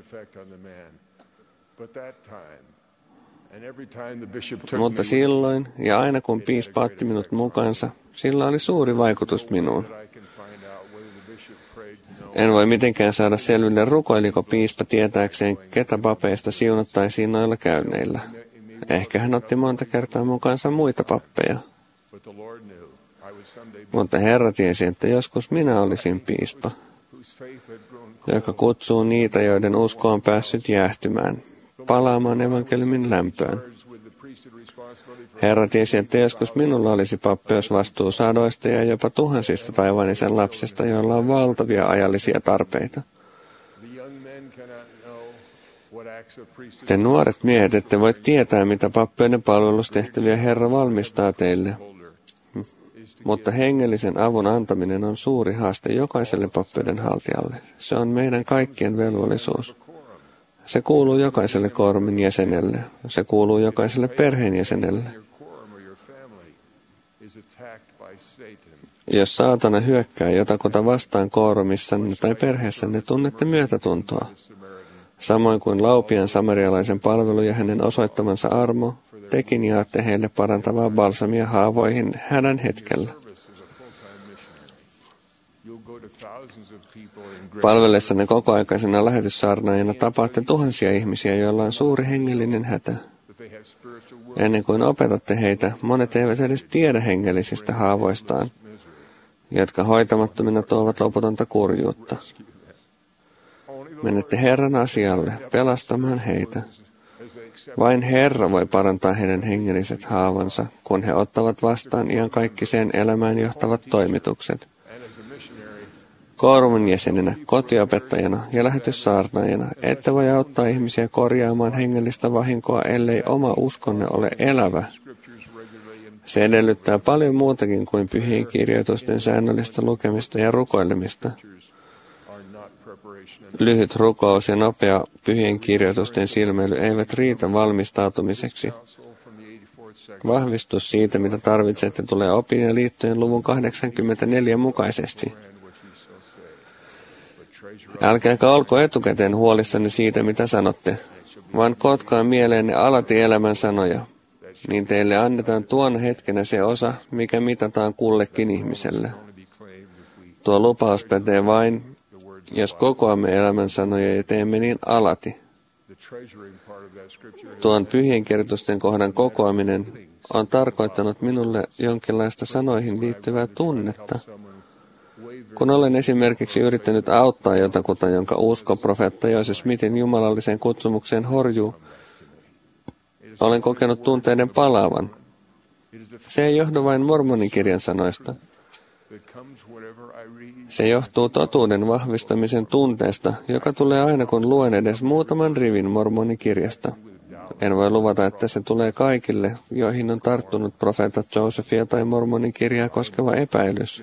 [SPEAKER 2] Mutta silloin, ja aina kun piispa otti minut mukansa, sillä oli suuri vaikutus minuun. En voi mitenkään saada selville, rukoiliko piispa tietääkseen, ketä papeista siunattaisiin noilla käynneillä. Ehkä hän otti monta kertaa mukaansa muita pappeja. Mutta Herra tiesi, että joskus minä olisin piispa, joka kutsuu niitä, joiden usko on päässyt jäähtymään, palaamaan evankeliumin lämpöön. Herra tiesi, että joskus minulla olisi pappeusvastuu sadoista ja jopa tuhansista taivaanisen lapsista, joilla on valtavia ajallisia tarpeita. Te nuoret miehet ette voi tietää, mitä pappeuden palvelustehtäviä Herra valmistaa teille. Mutta hengellisen avun antaminen on suuri haaste jokaiselle pappeuden haltijalle. Se on meidän kaikkien velvollisuus. Se kuuluu jokaiselle koorumin jäsenelle. Se kuuluu jokaiselle perheenjäsenelle. Jos saatana hyökkää jotakuta vastaan koorumissanne tai perheessänne, tunnette myötätuntoa. Samoin kuin laupian samarialaisen palvelu ja hänen osoittamansa armo, tekin jaatte heille parantavaa balsamia haavoihin hädän hetkellä. Palvellessanne kokoaikaisena lähetyssaarnaajana tapaatte tuhansia ihmisiä, joilla on suuri hengellinen hätä. Ennen kuin opetatte heitä, monet eivät edes tiedä hengellisistä haavoistaan, jotka hoitamattomina tuovat loputonta kurjuutta. Menette Herran asialle pelastamaan heitä. Vain Herra voi parantaa heidän hengelliset haavansa, kun he ottavat vastaan iankaikkiseen elämään johtavat toimitukset. Koorumin jäsenenä, kotiopettajana ja lähetyssaarnaajana ette voi auttaa ihmisiä korjaamaan hengellistä vahinkoa, ellei oma uskonne ole elävä. Se edellyttää paljon muutakin kuin pyhien kirjoitusten säännöllistä lukemista ja rukoilemista. Lyhyt rukous ja nopea pyhien kirjoitusten silmäily eivät riitä valmistautumiseksi. Vahvistus siitä, mitä tarvitsette, tulee opin ja liittojen luvun 84 mukaisesti. Älkääkä olko etukäteen huolissanne siitä, mitä sanotte, vaan kootkaa mieleenne alati elämän sanoja, niin teille annetaan tuona hetkenä se osa, mikä mitataan kullekin ihmiselle. Tuo lupaus pätee vain, jos kokoamme elämän sanoja ja teemme niin alati. Tuon pyhien kirjoitusten kohdan kokoaminen on tarkoittanut minulle jonkinlaista sanoihin liittyvää tunnetta. Kun olen esimerkiksi yrittänyt auttaa jotakuta, jonka usko profeetta Joseph Smithin jumalalliseen kutsumukseen horjuu, olen kokenut tunteiden palaavan. Se ei johdu vain mormonikirjan sanoista. Se johtuu totuuden vahvistamisen tunteesta, joka tulee aina kun luen edes muutaman rivin mormonikirjasta. En voi luvata, että se tulee kaikille, joihin on tarttunut profeetta Josephia tai mormonikirjaa koskeva epäilys.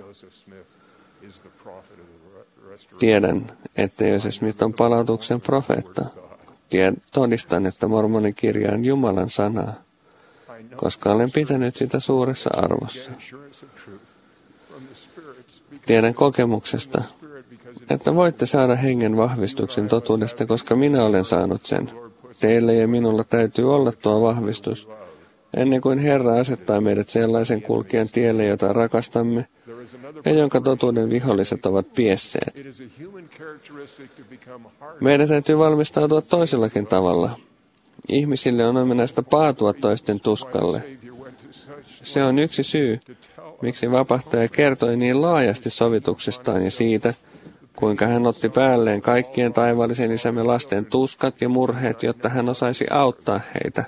[SPEAKER 2] Tiedän, että Joseph Smith on palautuksen profeetta. Todistan, että mormonikirja on Jumalan sanaa, koska olen pitänyt sitä suuressa arvossa. Tiedän kokemuksesta, että voitte saada hengen vahvistuksen totuudesta, koska minä olen saanut sen. Teille ja minulla täytyy olla tuo vahvistus, ennen kuin Herra asettaa meidät sellaisen kulkijan tielle, jota rakastamme, ja jonka totuuden viholliset ovat piesseet. Meidän täytyy valmistautua toisellakin tavalla. Ihmisille on ominaista paatua toisten tuskalle. Se on yksi syy, miksi vapahtaja kertoi niin laajasti sovituksestaan ja siitä, kuinka hän otti päälleen kaikkien taivaallisen isämme lasten tuskat ja murheet, jotta hän osaisi auttaa heitä.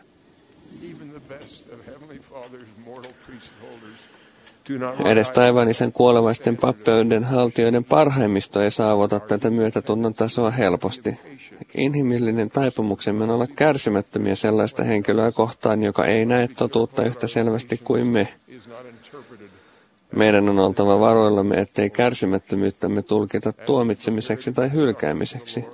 [SPEAKER 2] Edes taivaan isän kuolevaisten pappeuden haltijoiden parhaimmisto ei saavuta tätä myötätunnon tasoa helposti. Inhimillinen taipumuksemme on olla kärsimättömiä sellaista henkilöä kohtaan, joka ei näe totuutta yhtä selvästi kuin me. Meidän on oltava varoillamme, ettei kärsimättömyyttämme tulkita tuomitsemiseksi tai hylkäämiseksi.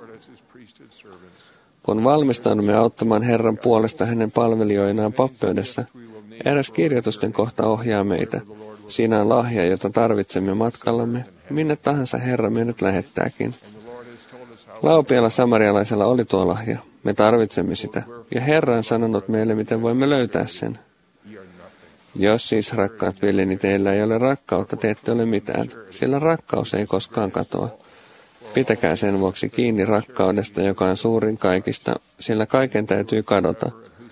[SPEAKER 2] Kun valmistaudumme auttamaan Herran puolesta hänen palvelijoinaan pappeudessa, eräs kirjoitusten kohta ohjaa meitä. Siinä on lahja, jota tarvitsemme matkallamme, minne tahansa Herra meidät lähettääkin. Laupialla samarialaisella oli tuo lahja. Me tarvitsemme sitä, ja Herra on sanonut meille, miten voimme löytää sen. Jos siis, rakkaat veljeni, teillä ei ole rakkautta, te ette ole mitään, sillä rakkaus ei koskaan katoa. Pitäkää sen vuoksi kiinni rakkaudesta, joka on suurin kaikista, sillä kaiken täytyy kadota.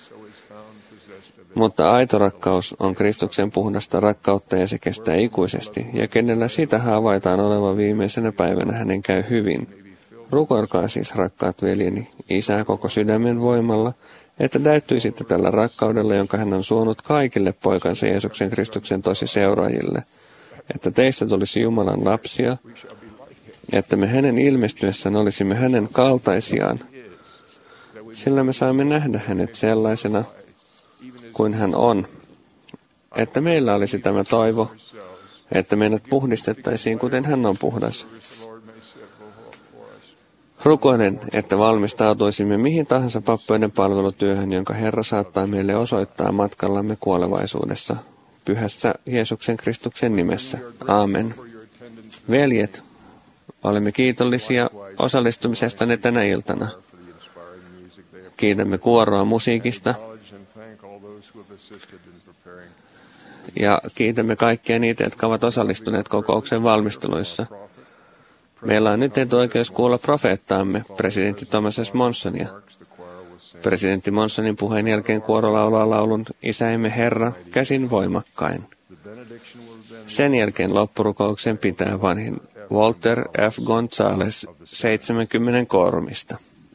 [SPEAKER 2] Mutta aito rakkaus on Kristuksen puhdasta rakkautta ja se kestää ikuisesti, ja kenellä sitä havaitaan olevan viimeisenä päivänä, hänen käy hyvin. Rukoilkaa siis, rakkaat veljeni, Isää koko sydämen voimalla, että täyttyisitte tällä rakkaudella, jonka hän on suonut kaikille poikansa Jeesuksen Kristuksen tosi seuraajille, että teistä tulisi Jumalan lapsia, että me hänen ilmestyessään olisimme hänen kaltaisiaan, sillä me saamme nähdä hänet sellaisena kuin hän on, että meillä olisi tämä toivo, että meidät puhdistettaisiin, kuten hän on puhdas. Rukoilen, että valmistautuisimme mihin tahansa pappeuden palvelutyöhön, jonka Herra saattaa meille osoittaa matkallamme kuolevaisuudessa, pyhässä Jeesuksen Kristuksen nimessä. Aamen. Veljet, olemme kiitollisia osallistumisestanne tänä iltana. Kiitämme kuoroa musiikista ja kiitämme kaikkia niitä, jotka ovat osallistuneet kokouksen valmisteluissa. Meillä on nyt etuoikeus kuulla profeettaamme, presidentti Thomas S. Monsonia. Presidentti Monsonin puheen jälkeen kuoro laulaa laulun Isäimme Herra, käsin voimakkain. Sen jälkeen loppurukouksen pitää vanhin Walter F. Gonzales 70 koorumista.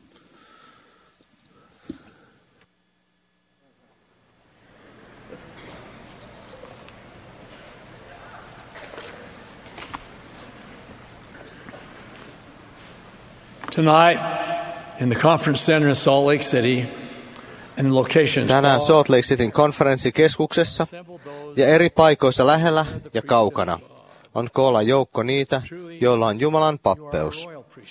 [SPEAKER 10] Tonight, in the conference center in Salt Lake City, and locations.
[SPEAKER 4] Tänään Salt Lake Cityn konferenssikeskuksessa ja eri paikoissa lähellä ja kaukana on koolla joukko niitä, joilla on Jumalan pappeus.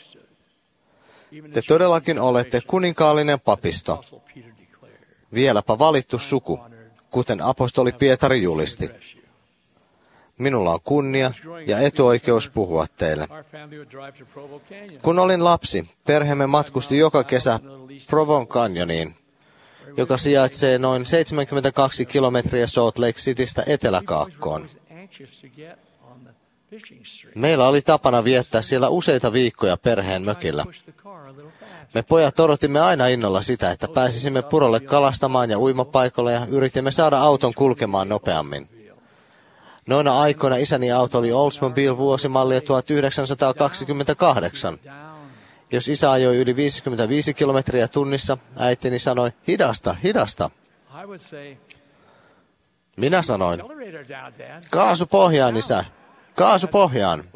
[SPEAKER 4] Te todellakin olette kuninkaallinen papisto, vieläpä valittu suku, kuten apostoli Pietari julisti. Minulla on kunnia ja etuoikeus puhua teille. Kun olin lapsi, perheemme matkusti joka kesä Provon Canyoniin, joka sijaitsee noin 72 kilometriä Salt Lake Citystä eteläkaakkoon. Meillä oli tapana viettää siellä useita viikkoja perheen mökillä. Me pojat odotimme aina innolla sitä, että pääsisimme purolle kalastamaan ja uimapaikalle ja yritimme saada auton kulkemaan nopeammin. Noina aikoina isäni auto oli Oldsmobile vuosimallia 1928. Jos isä ajoi yli 55 kilometriä tunnissa, äitini sanoi, hidasta, hidasta. Minä sanoin, kaasu pohjaan, isä, kaasu pohjaan.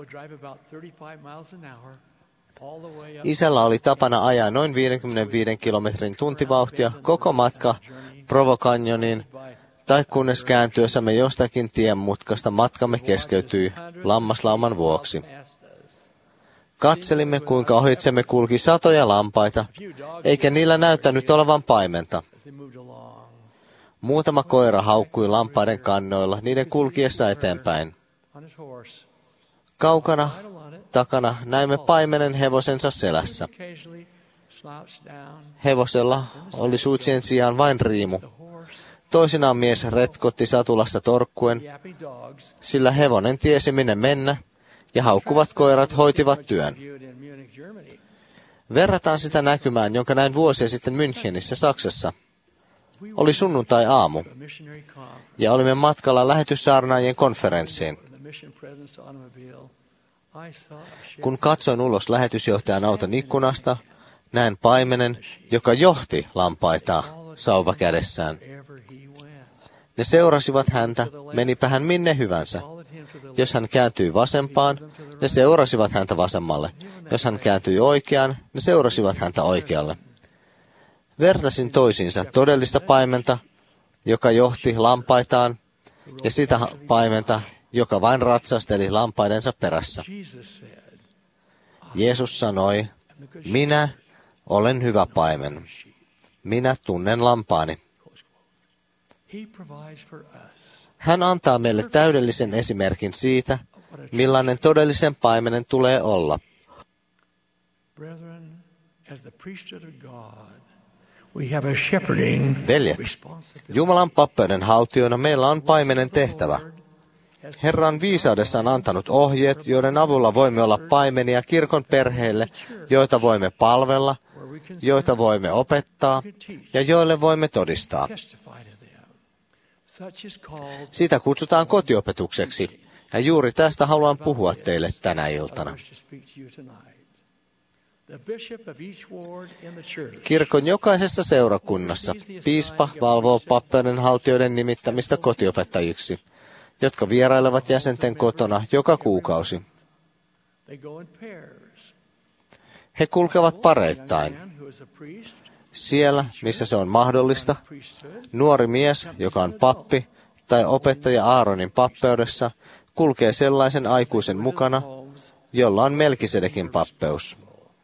[SPEAKER 4] Isällä oli tapana ajaa noin 55 kilometrin tuntivauhtia koko matka Provo Canyoniin, tai kunnes kääntyessämme jostakin tien mutkasta matkamme keskeytyi lammaslauman vuoksi. Katselimme, kuinka ohitsemme kulki satoja lampaita, eikä niillä näyttänyt olevan paimenta. Muutama koira haukkui lampaiden kannoilla niiden kulkiessa eteenpäin. Kaukana takana näimme paimenen hevosensa selässä. Hevosella oli suitsien sijaan vain riimu. Toisinaan mies retkotti satulassa torkkuen, sillä hevonen tiesi minne mennä, ja haukkuvat koirat hoitivat työn. Verrataan sitä näkymään, jonka näin vuosia sitten Münchenissä, Saksassa. Oli sunnuntai-aamu, ja olimme matkalla lähetyssaarnaajien konferenssiin. Kun katsoin ulos lähetysjohtajan auton ikkunasta, näin paimenen, joka johti lampaita sauva kädessään. Ne seurasivat häntä, menipä hän minne hyvänsä. Jos hän kääntyi vasempaan, ne seurasivat häntä vasemmalle. Jos hän kääntyi oikeaan, ne seurasivat häntä oikealle. Vertasin toisiinsa todellista paimenta, joka johti lampaitaan, ja sitä paimenta, joka vain ratsasteli lampaidensa perässä. Jeesus sanoi, minä olen hyvä paimen. Minä tunnen lampaani. Hän antaa meille täydellisen esimerkin siitä, millainen todellisen paimenen tulee olla. Veljet, Jumalan pappeuden haltijoina meillä on paimenen tehtävä. Herra on viisaudessaan antanut ohjeet, joiden avulla voimme olla paimenia kirkon perheille, joita voimme palvella, joita voimme opettaa ja joille voimme todistaa. Sitä kutsutaan kotiopetukseksi, ja juuri tästä haluan puhua teille tänä iltana. Kirkon jokaisessa seurakunnassa piispa valvoo pappeuden haltijoiden nimittämistä kotiopettajiksi, jotka vierailevat jäsenten kotona joka kuukausi. He kulkevat pareittain. Siellä, missä se on mahdollista, nuori mies, joka on pappi tai opettaja Aaronin pappeudessa, kulkee sellaisen aikuisen mukana, jolla on Melkisedekin pappeus.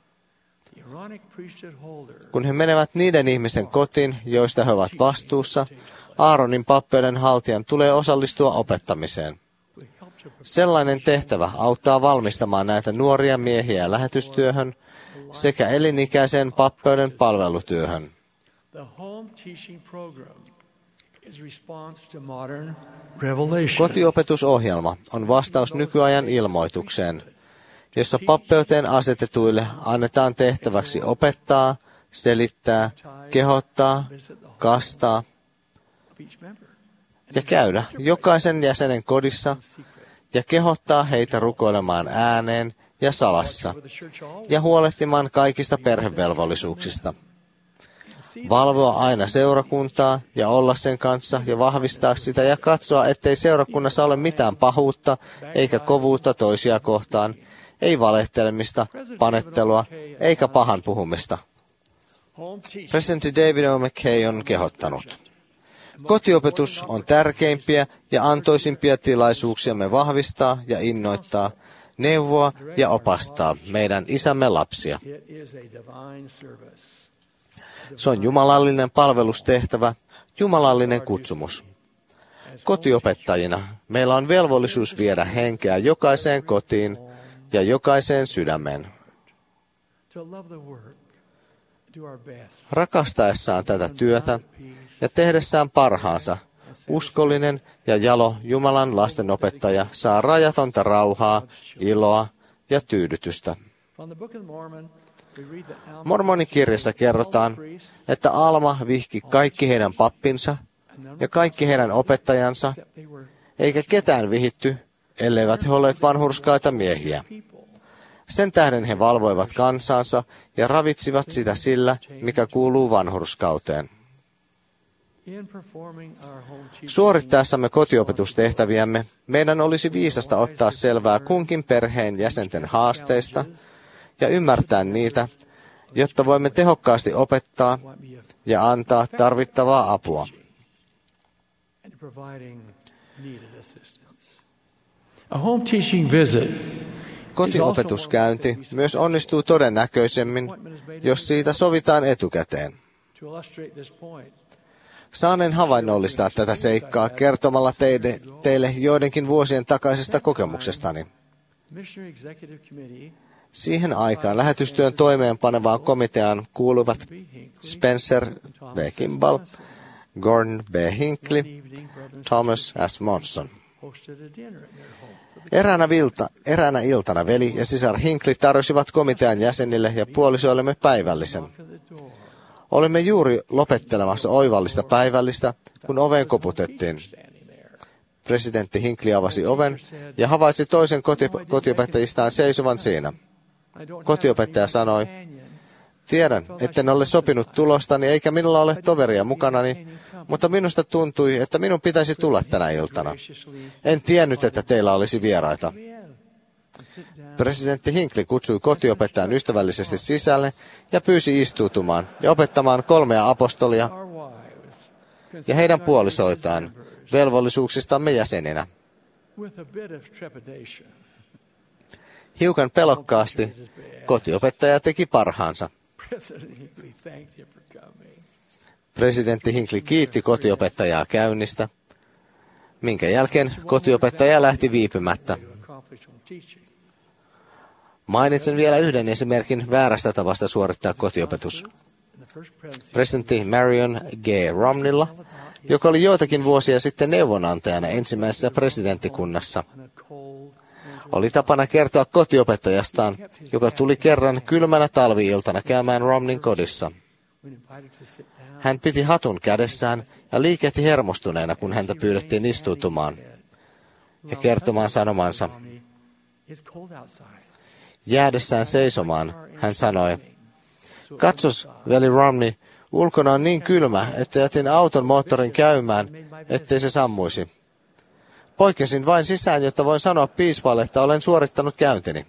[SPEAKER 4] Kun he menevät niiden ihmisten kotiin, joista he ovat vastuussa, Aaronin pappeuden haltijan tulee osallistua opettamiseen. Sellainen tehtävä auttaa valmistamaan näitä nuoria miehiä lähetystyöhön sekä elinikäiseen pappeuden palvelutyöhön. Kotiopetusohjelma on vastaus nykyajan ilmoitukseen, jossa pappeuteen asetetuille annetaan tehtäväksi opettaa, selittää, kehottaa, kastaa ja käydä jokaisen jäsenen kodissa ja kehottaa heitä rukoilemaan ääneen ja salassa ja huolehtimaan kaikista perhevelvollisuuksista. Valvoa aina seurakuntaa ja olla sen kanssa ja vahvistaa sitä ja katsoa, ettei seurakunnassa ole mitään pahuutta eikä kovuutta toisia kohtaan, ei valehtelemista, panettelua eikä pahan puhumista. Presidentti David O. McKay on kehottanut. Kotiopetus on tärkeimpiä ja antoisimpia tilaisuuksiamme vahvistaa ja innoittaa, neuvoa ja opastaa meidän isämme lapsia. Se on jumalallinen palvelustehtävä, jumalallinen kutsumus. Kotiopettajina meillä on velvollisuus viedä henkeä jokaiseen kotiin ja jokaiseen sydämeen. Rakastaessaan tätä työtä ja tehdessään parhaansa, uskollinen ja jalo Jumalan lastenopettaja saa rajatonta rauhaa, iloa ja tyydytystä. Mormonikirjassa kerrotaan, että Alma vihki kaikki heidän pappinsa ja kaikki heidän opettajansa, eikä ketään vihitty, elleivät he olleet vanhurskaita miehiä. Sen tähden he valvoivat kansansa ja ravitsivat sitä sillä, mikä kuuluu vanhurskauteen. Suorittaessamme kotiopetustehtäviämme meidän olisi viisasta ottaa selvää kunkin perheen jäsenten haasteista ja ymmärtää niitä, jotta voimme tehokkaasti opettaa ja antaa tarvittavaa apua. Kotiopetuskäynti myös onnistuu todennäköisemmin, jos siitä sovitaan etukäteen. Saanen havainnollistaa tätä seikkaa kertomalla teille joidenkin vuosien takaisesta kokemuksestani. Siihen aikaan lähetystyön toimeenpanevaan komiteaan kuuluvat Spencer B. Kimball, Gordon B. Hinckley, Thomas S. Monson. Eräänä iltana veli ja sisar Hinckley tarjosivat komitean jäsenille ja puolisoillemme päivällisen. Olimme juuri lopettelemassa oivallista päivällistä, kun oveen koputettiin. Presidentti Hinckley avasi oven ja havaitsi toisen kotiopettajistaan seisovan siinä. Kotiopettaja sanoi, tiedän, etten ole sopinut tulostani eikä minulla ole toveria mukanani, mutta minusta tuntui, että minun pitäisi tulla tänä iltana. En tiennyt, että teillä olisi vieraita. Presidentti Hinckley kutsui kotiopettajan ystävällisesti sisälle ja pyysi istuutumaan ja opettamaan 3 apostolia ja heidän puolisoitaan velvollisuuksistamme jäseninä.
[SPEAKER 10] with a bit of trepidation.
[SPEAKER 4] Hiukan pelokkaasti kotiopettaja teki parhaansa.
[SPEAKER 10] President Hinckley thanked him for coming.
[SPEAKER 4] Presidentti Hinckley kiitti kotiopettajaa käynnistä, minkä jälkeen kotiopettaja lähti viipymättä. Mainitsen vielä yhden esimerkin väärästä tavasta suorittaa kotiopetus. Presidentti Marion G. Romneylla, joka oli joitakin vuosia sitten neuvonantajana ensimmäisessä presidenttikunnassa, oli tapana kertoa kotiopettajastaan, joka tuli kerran kylmänä talvi-iltana käymään Romneyn kodissa. Hän piti hatun kädessään ja liikehti hermostuneena, kun häntä pyydettiin istuutumaan ja kertomaan sanomansa. Jäädessään seisomaan, hän sanoi, "Katsos, veli Romney, ulkona on niin kylmä, että jätin auton moottorin käymään, ettei se sammuisi. Poikkesin vain sisään, jotta voin sanoa piispalle, että olen suorittanut käyntini."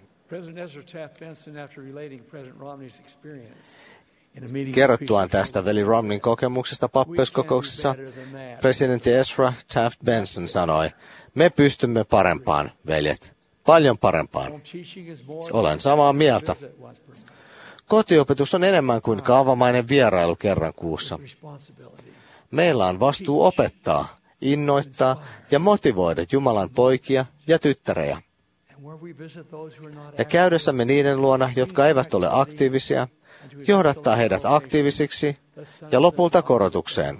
[SPEAKER 4] Kerrottuaan tästä veli Romneyn kokemuksesta pappeuskokouksessa, presidentti Ezra Taft Benson sanoi, "Me pystymme parempaan, veljet, paljon parempaan." Olen samaa mieltä. Kotiopetus on enemmän kuin kaavamainen vierailu kerran kuussa. Meillä on vastuu opettaa, innoittaa ja motivoida Jumalan poikia ja tyttärejä. Ja käydessämme niiden luona, jotka eivät ole aktiivisia, johdattaa heidät aktiivisiksi ja lopulta korotukseen.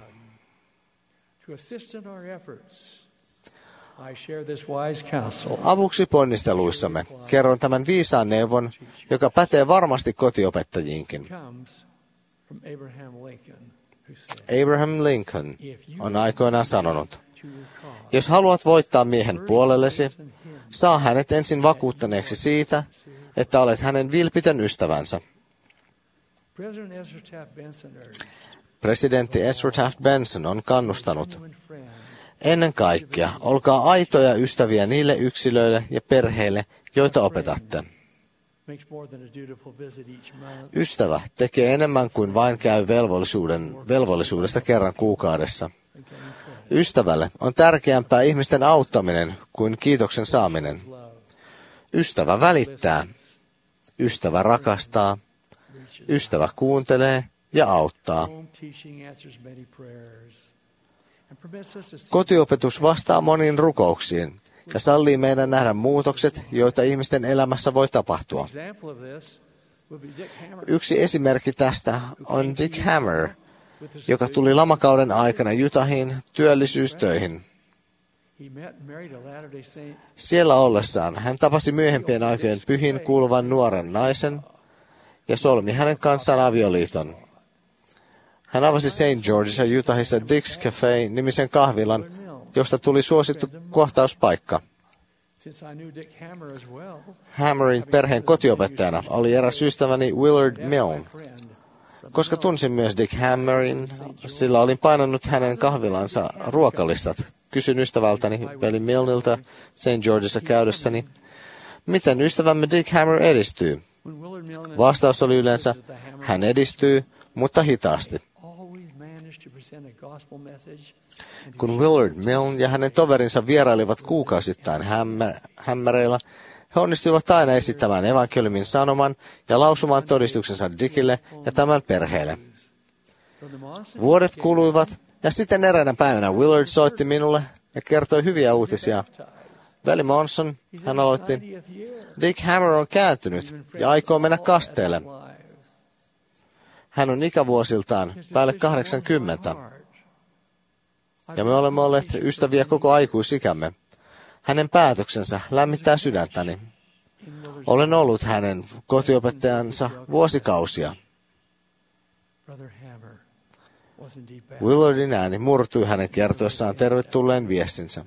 [SPEAKER 4] Avuksi ponnisteluissamme kerron tämän viisaan neuvon, joka pätee varmasti kotiopettajiinkin. Abraham Lincoln on aikoinaan sanonut, "Jos haluat voittaa miehen puolellesi, saa hänet ensin vakuuttaneeksi siitä, että olet hänen vilpitön ystävänsä." Presidentti Ezra Taft Benson on kannustanut, "Ennen kaikkea olkaa aitoja ystäviä niille yksilöille ja perheille, joita opetatte." Ystävä tekee enemmän kuin vain käy velvollisuudesta kerran kuukaudessa. Ystävälle on tärkeämpää ihmisten auttaminen kuin kiitoksen saaminen. Ystävä välittää. Ystävä rakastaa. Ystävä kuuntelee ja auttaa. Kotiopetus vastaa moniin rukouksiin ja sallii meidän nähdä muutokset, joita ihmisten elämässä voi tapahtua. Yksi esimerkki tästä on Dick Hammer, joka tuli lamakauden aikana Utahiin työllisyystöihin. Siellä ollessaan hän tapasi myöhempien aikojen pyhiin kuuluvan nuoren naisen ja solmi hänen kanssaan avioliiton. Hän avasi St. Georgeissa Utahissa Dick's Cafe-nimisen kahvilan, josta tuli suosittu kohtauspaikka. Hammerin perheen kotiopettajana oli eräs ystäväni Willard Milne. Koska tunsin myös Dick Hammerin, sillä olin painanut hänen kahvilansa ruokalistat. Kysyin ystävältäni veli Milneltä St. Georgeissa käydessäni, miten ystävämme Dick Hammer edistyy. Vastaus oli yleensä, hän edistyy, mutta hitaasti. Kun Willard Milne ja hänen toverinsa vierailivat kuukausittain Hammereilla, he onnistuivat aina esittämään evankeliumin sanoman ja lausumaan todistuksensa Dickille ja tämän perheelle. Vuodet kuluivat, ja sitten eräänä päivänä Willard soitti minulle ja kertoi hyviä uutisia. Veli Monson, hän aloitti, Dick Hammer on kääntynyt ja aikoo mennä kasteelle. Hän on ikävuosiltaan päälle 80. Ja me olemme olleet ystäviä koko aikuisikämme. Hänen päätöksensä lämmittää sydäntäni. Olen ollut hänen kotiopettajansa vuosikausia. Willardin ääni murtui hänen kertoessaan tervetulleen viestinsä.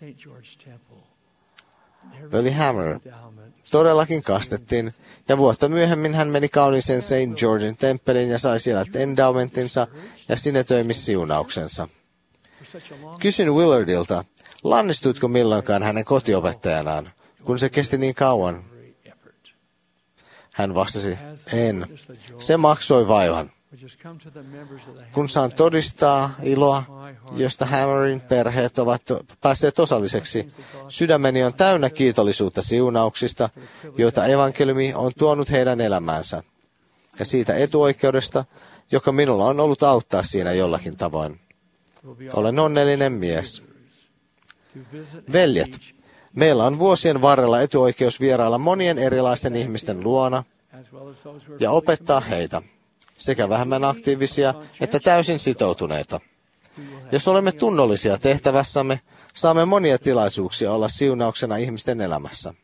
[SPEAKER 4] Veli Hammer todellakin kastettiin, ja vuotta myöhemmin hän meni kauniiseen St. Georgein temppeliin ja sai siellä endowmentinsa ja sinetöimissiunauksensa. Kysyin Willardilta, lannistuitko milloinkaan hänen kotiopettajanaan, kun se kesti niin kauan? Hän vastasi, en. Se maksoi vaivan. Kun saan todistaa iloa, josta Hammerin perheet ovat päässeet osalliseksi, sydämeni on täynnä kiitollisuutta siunauksista, joita evankeliumi on tuonut heidän elämäänsä, ja siitä etuoikeudesta, joka minulla on ollut auttaa siinä jollakin tavoin. Olen onnellinen mies. Veljet, meillä on vuosien varrella etuoikeus vierailla monien erilaisten ihmisten luona ja opettaa heitä, sekä vähemmän aktiivisia että täysin sitoutuneita. Jos olemme tunnollisia tehtävässämme, saamme monia tilaisuuksia olla siunauksena ihmisten elämässä.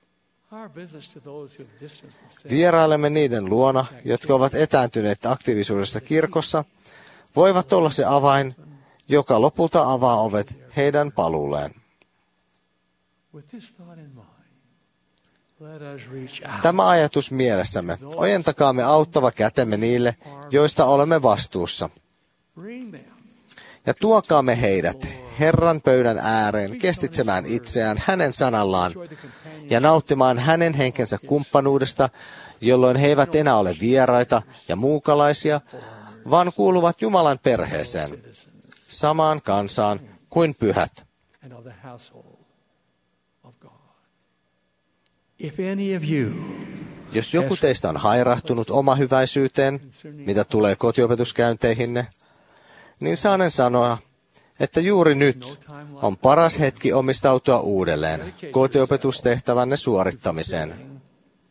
[SPEAKER 4] Vierailemme niiden luona, jotka ovat etääntyneet aktiivisuudesta kirkossa, voivat olla se avain, joka lopulta avaa ovet heidän paluulleen. Tämä ajatus mielessämme, ojentakaamme auttava kätemme niille, joista olemme vastuussa. Ja tuokaamme heidät Herran pöydän ääreen kestitsemään itseään hänen sanallaan ja nauttimaan hänen henkensä kumppanuudesta, jolloin he eivät enää ole vieraita ja muukalaisia, vaan kuuluvat Jumalan perheeseen, samaan kansaan kuin pyhät. Jos joku teistä on hairahtunut omahyväisyyteen, mitä tulee kotiopetuskäynteihinne, niin saanen sanoa, että juuri nyt on paras hetki omistautua uudelleen kotiopetustehtävänne suorittamiseen.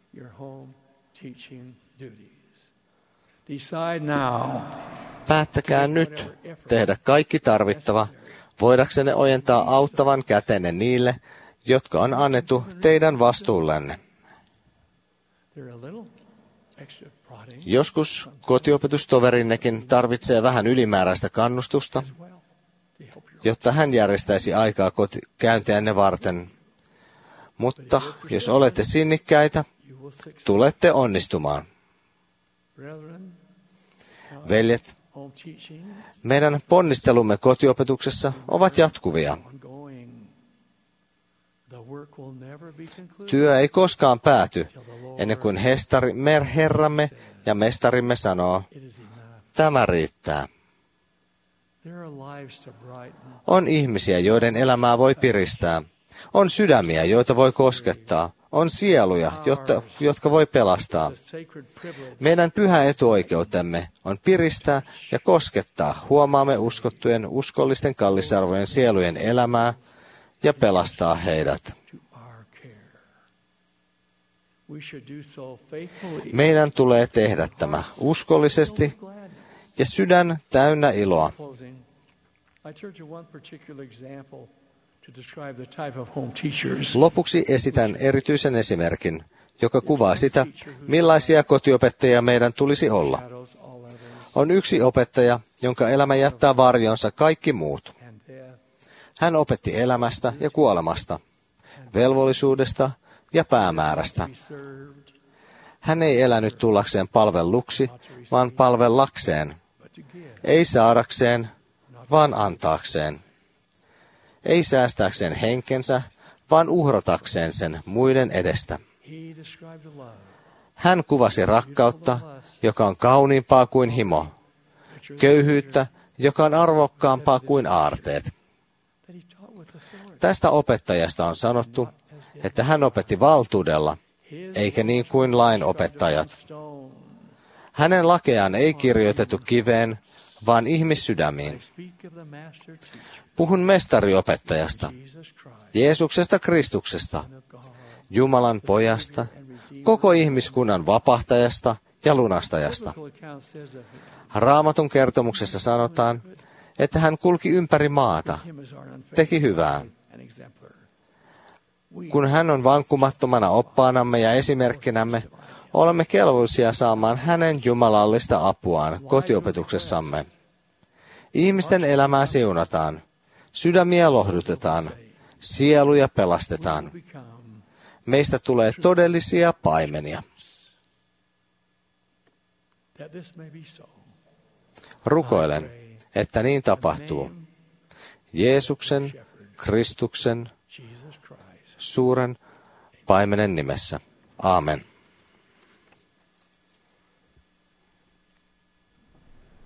[SPEAKER 4] Päättäkää nyt tehdä kaikki tarvittava, voidaksenne ojentaa auttavan kätenne niille, jotka on annettu teidän vastuullenne. Joskus kotiopetustoverinnekin tarvitsee vähän ylimääräistä kannustusta, jotta hän järjestäisi aikaa käyntiänne varten. Mutta jos olette sinnikkäitä, tulette onnistumaan. Veljet, meidän ponnistelumme kotiopetuksessa ovat jatkuvia. Työ ei koskaan pääty, ennen kuin Herramme ja Mestarimme sanoo, tämä riittää. On ihmisiä, joiden elämää voi piristää. On sydämiä, joita voi koskettaa. On sieluja, jotka voi pelastaa. Meidän pyhä etuoikeutemme on piristää ja koskettaa huomaamme uskottujen uskollisten kallisarvojen sielujen elämää ja pelastaa heidät. Meidän tulee tehdä tämä uskollisesti ja sydän täynnä iloa. Lopuksi esitän erityisen esimerkin, joka kuvaa sitä, millaisia kotiopettajia meidän tulisi olla. On yksi opettaja, jonka elämä jättää varjonsa kaikki muut. Hän opetti elämästä ja kuolemasta, velvollisuudesta ja päämäärästä. Hän ei elänyt tullakseen palvelluksi, vaan palvellakseen. Ei saadakseen, vaan antaakseen. Ei säästääkseen henkensä, vaan uhratakseen sen muiden edestä. Hän kuvasi rakkautta, joka on kauniimpaa kuin himo, köyhyyttä, joka on arvokkaampaa kuin aarteet. Tästä opettajasta on sanottu, että hän opetti valtuudella, eikä niin kuin lainopettajat. Hänen lakeaan ei kirjoitettu kiveen, vaan ihmissydämiin. Puhun mestariopettajasta, Jeesuksesta Kristuksesta, Jumalan pojasta, koko ihmiskunnan vapahtajasta ja lunastajasta. Raamatun kertomuksessa sanotaan, että hän kulki ympäri maata, teki hyvää. Kun hän on vankumattomana oppaanamme ja esimerkkinämme, olemme kelvollisia saamaan hänen jumalallista apuaan kotiopetuksessamme. Ihmisten elämää siunataan, sydämiä lohdutetaan, sieluja pelastetaan. Meistä tulee todellisia paimenia. Rukoilen, että niin tapahtuu. Jeesuksen, Kristuksen, suuren paimenen nimessä. Aamen.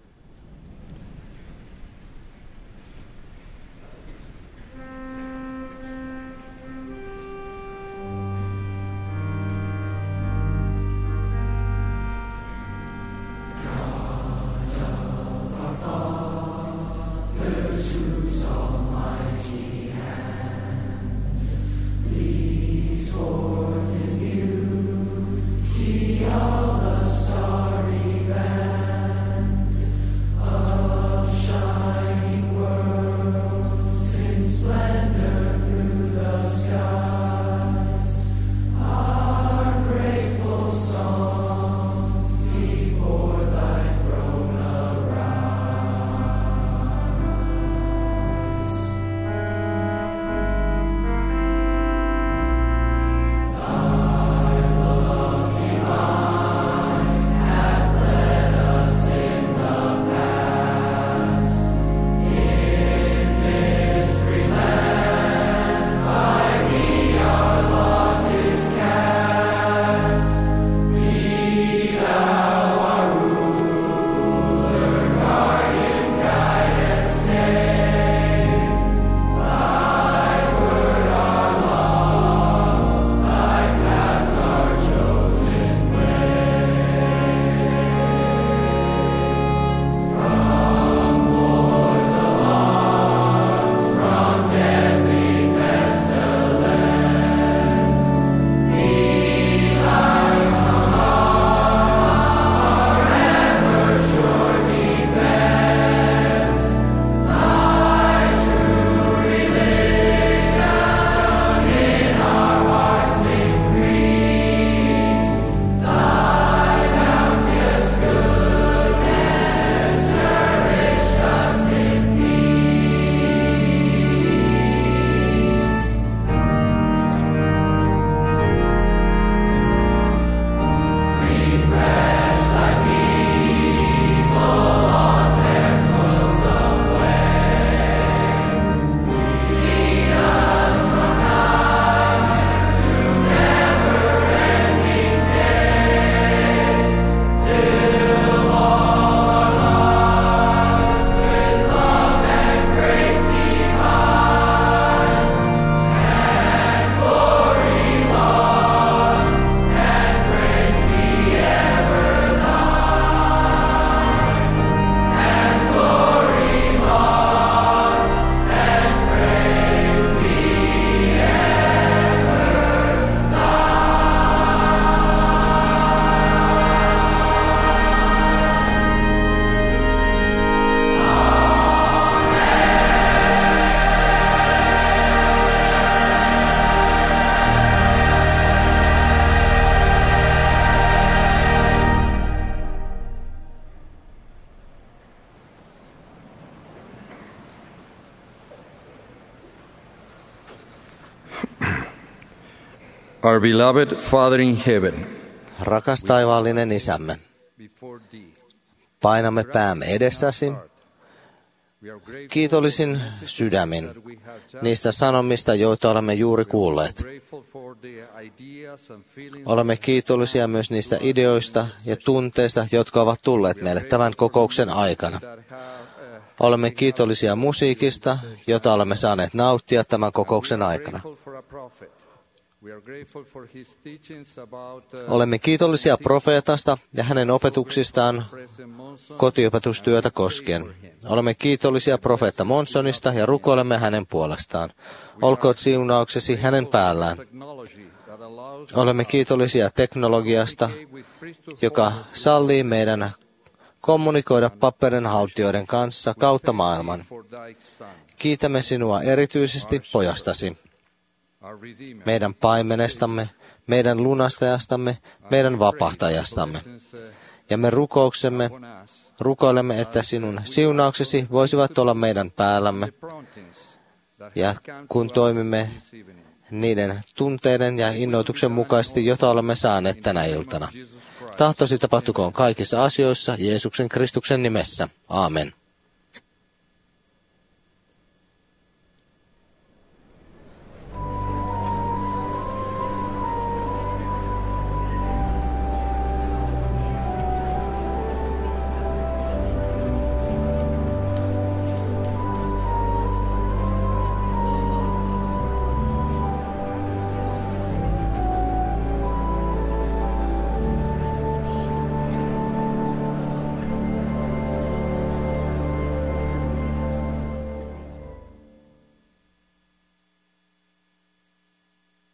[SPEAKER 11] Our beloved Father in heaven,
[SPEAKER 4] rakas taivaallinen Isämme, painamme päämme edessäsi kiitollisin sydämin niistä sanomista, joita olemme juuri kuulleet. Olemme kiitollisia myös niistä ideoista ja tunteista, jotka ovat tulleet meille tämän kokouksen aikana. Olemme kiitollisia musiikista, jota olemme saaneet nauttia tämän kokouksen aikana. Olemme kiitollisia profeetasta ja hänen opetuksistaan kotiopetustyötä koskien. Olemme kiitollisia profeetta Monsonista ja rukoilemme hänen puolestaan. Olkoot siunauksesi hänen päällään. Olemme kiitollisia teknologiasta, joka sallii meidän kommunikoida paperenhaltijoiden kanssa kautta maailman. Kiitämme sinua erityisesti pojastasi, meidän paimenestamme, meidän lunastajastamme, meidän vapahtajastamme. Ja me rukoilemme, että sinun siunauksesi voisivat olla meidän päällämme. Ja kun toimimme niiden tunteiden ja innoituksen mukaisesti, jota olemme saaneet tänä iltana. Tahtosi tapahtukoon kaikissa asioissa Jeesuksen Kristuksen nimessä. Aamen.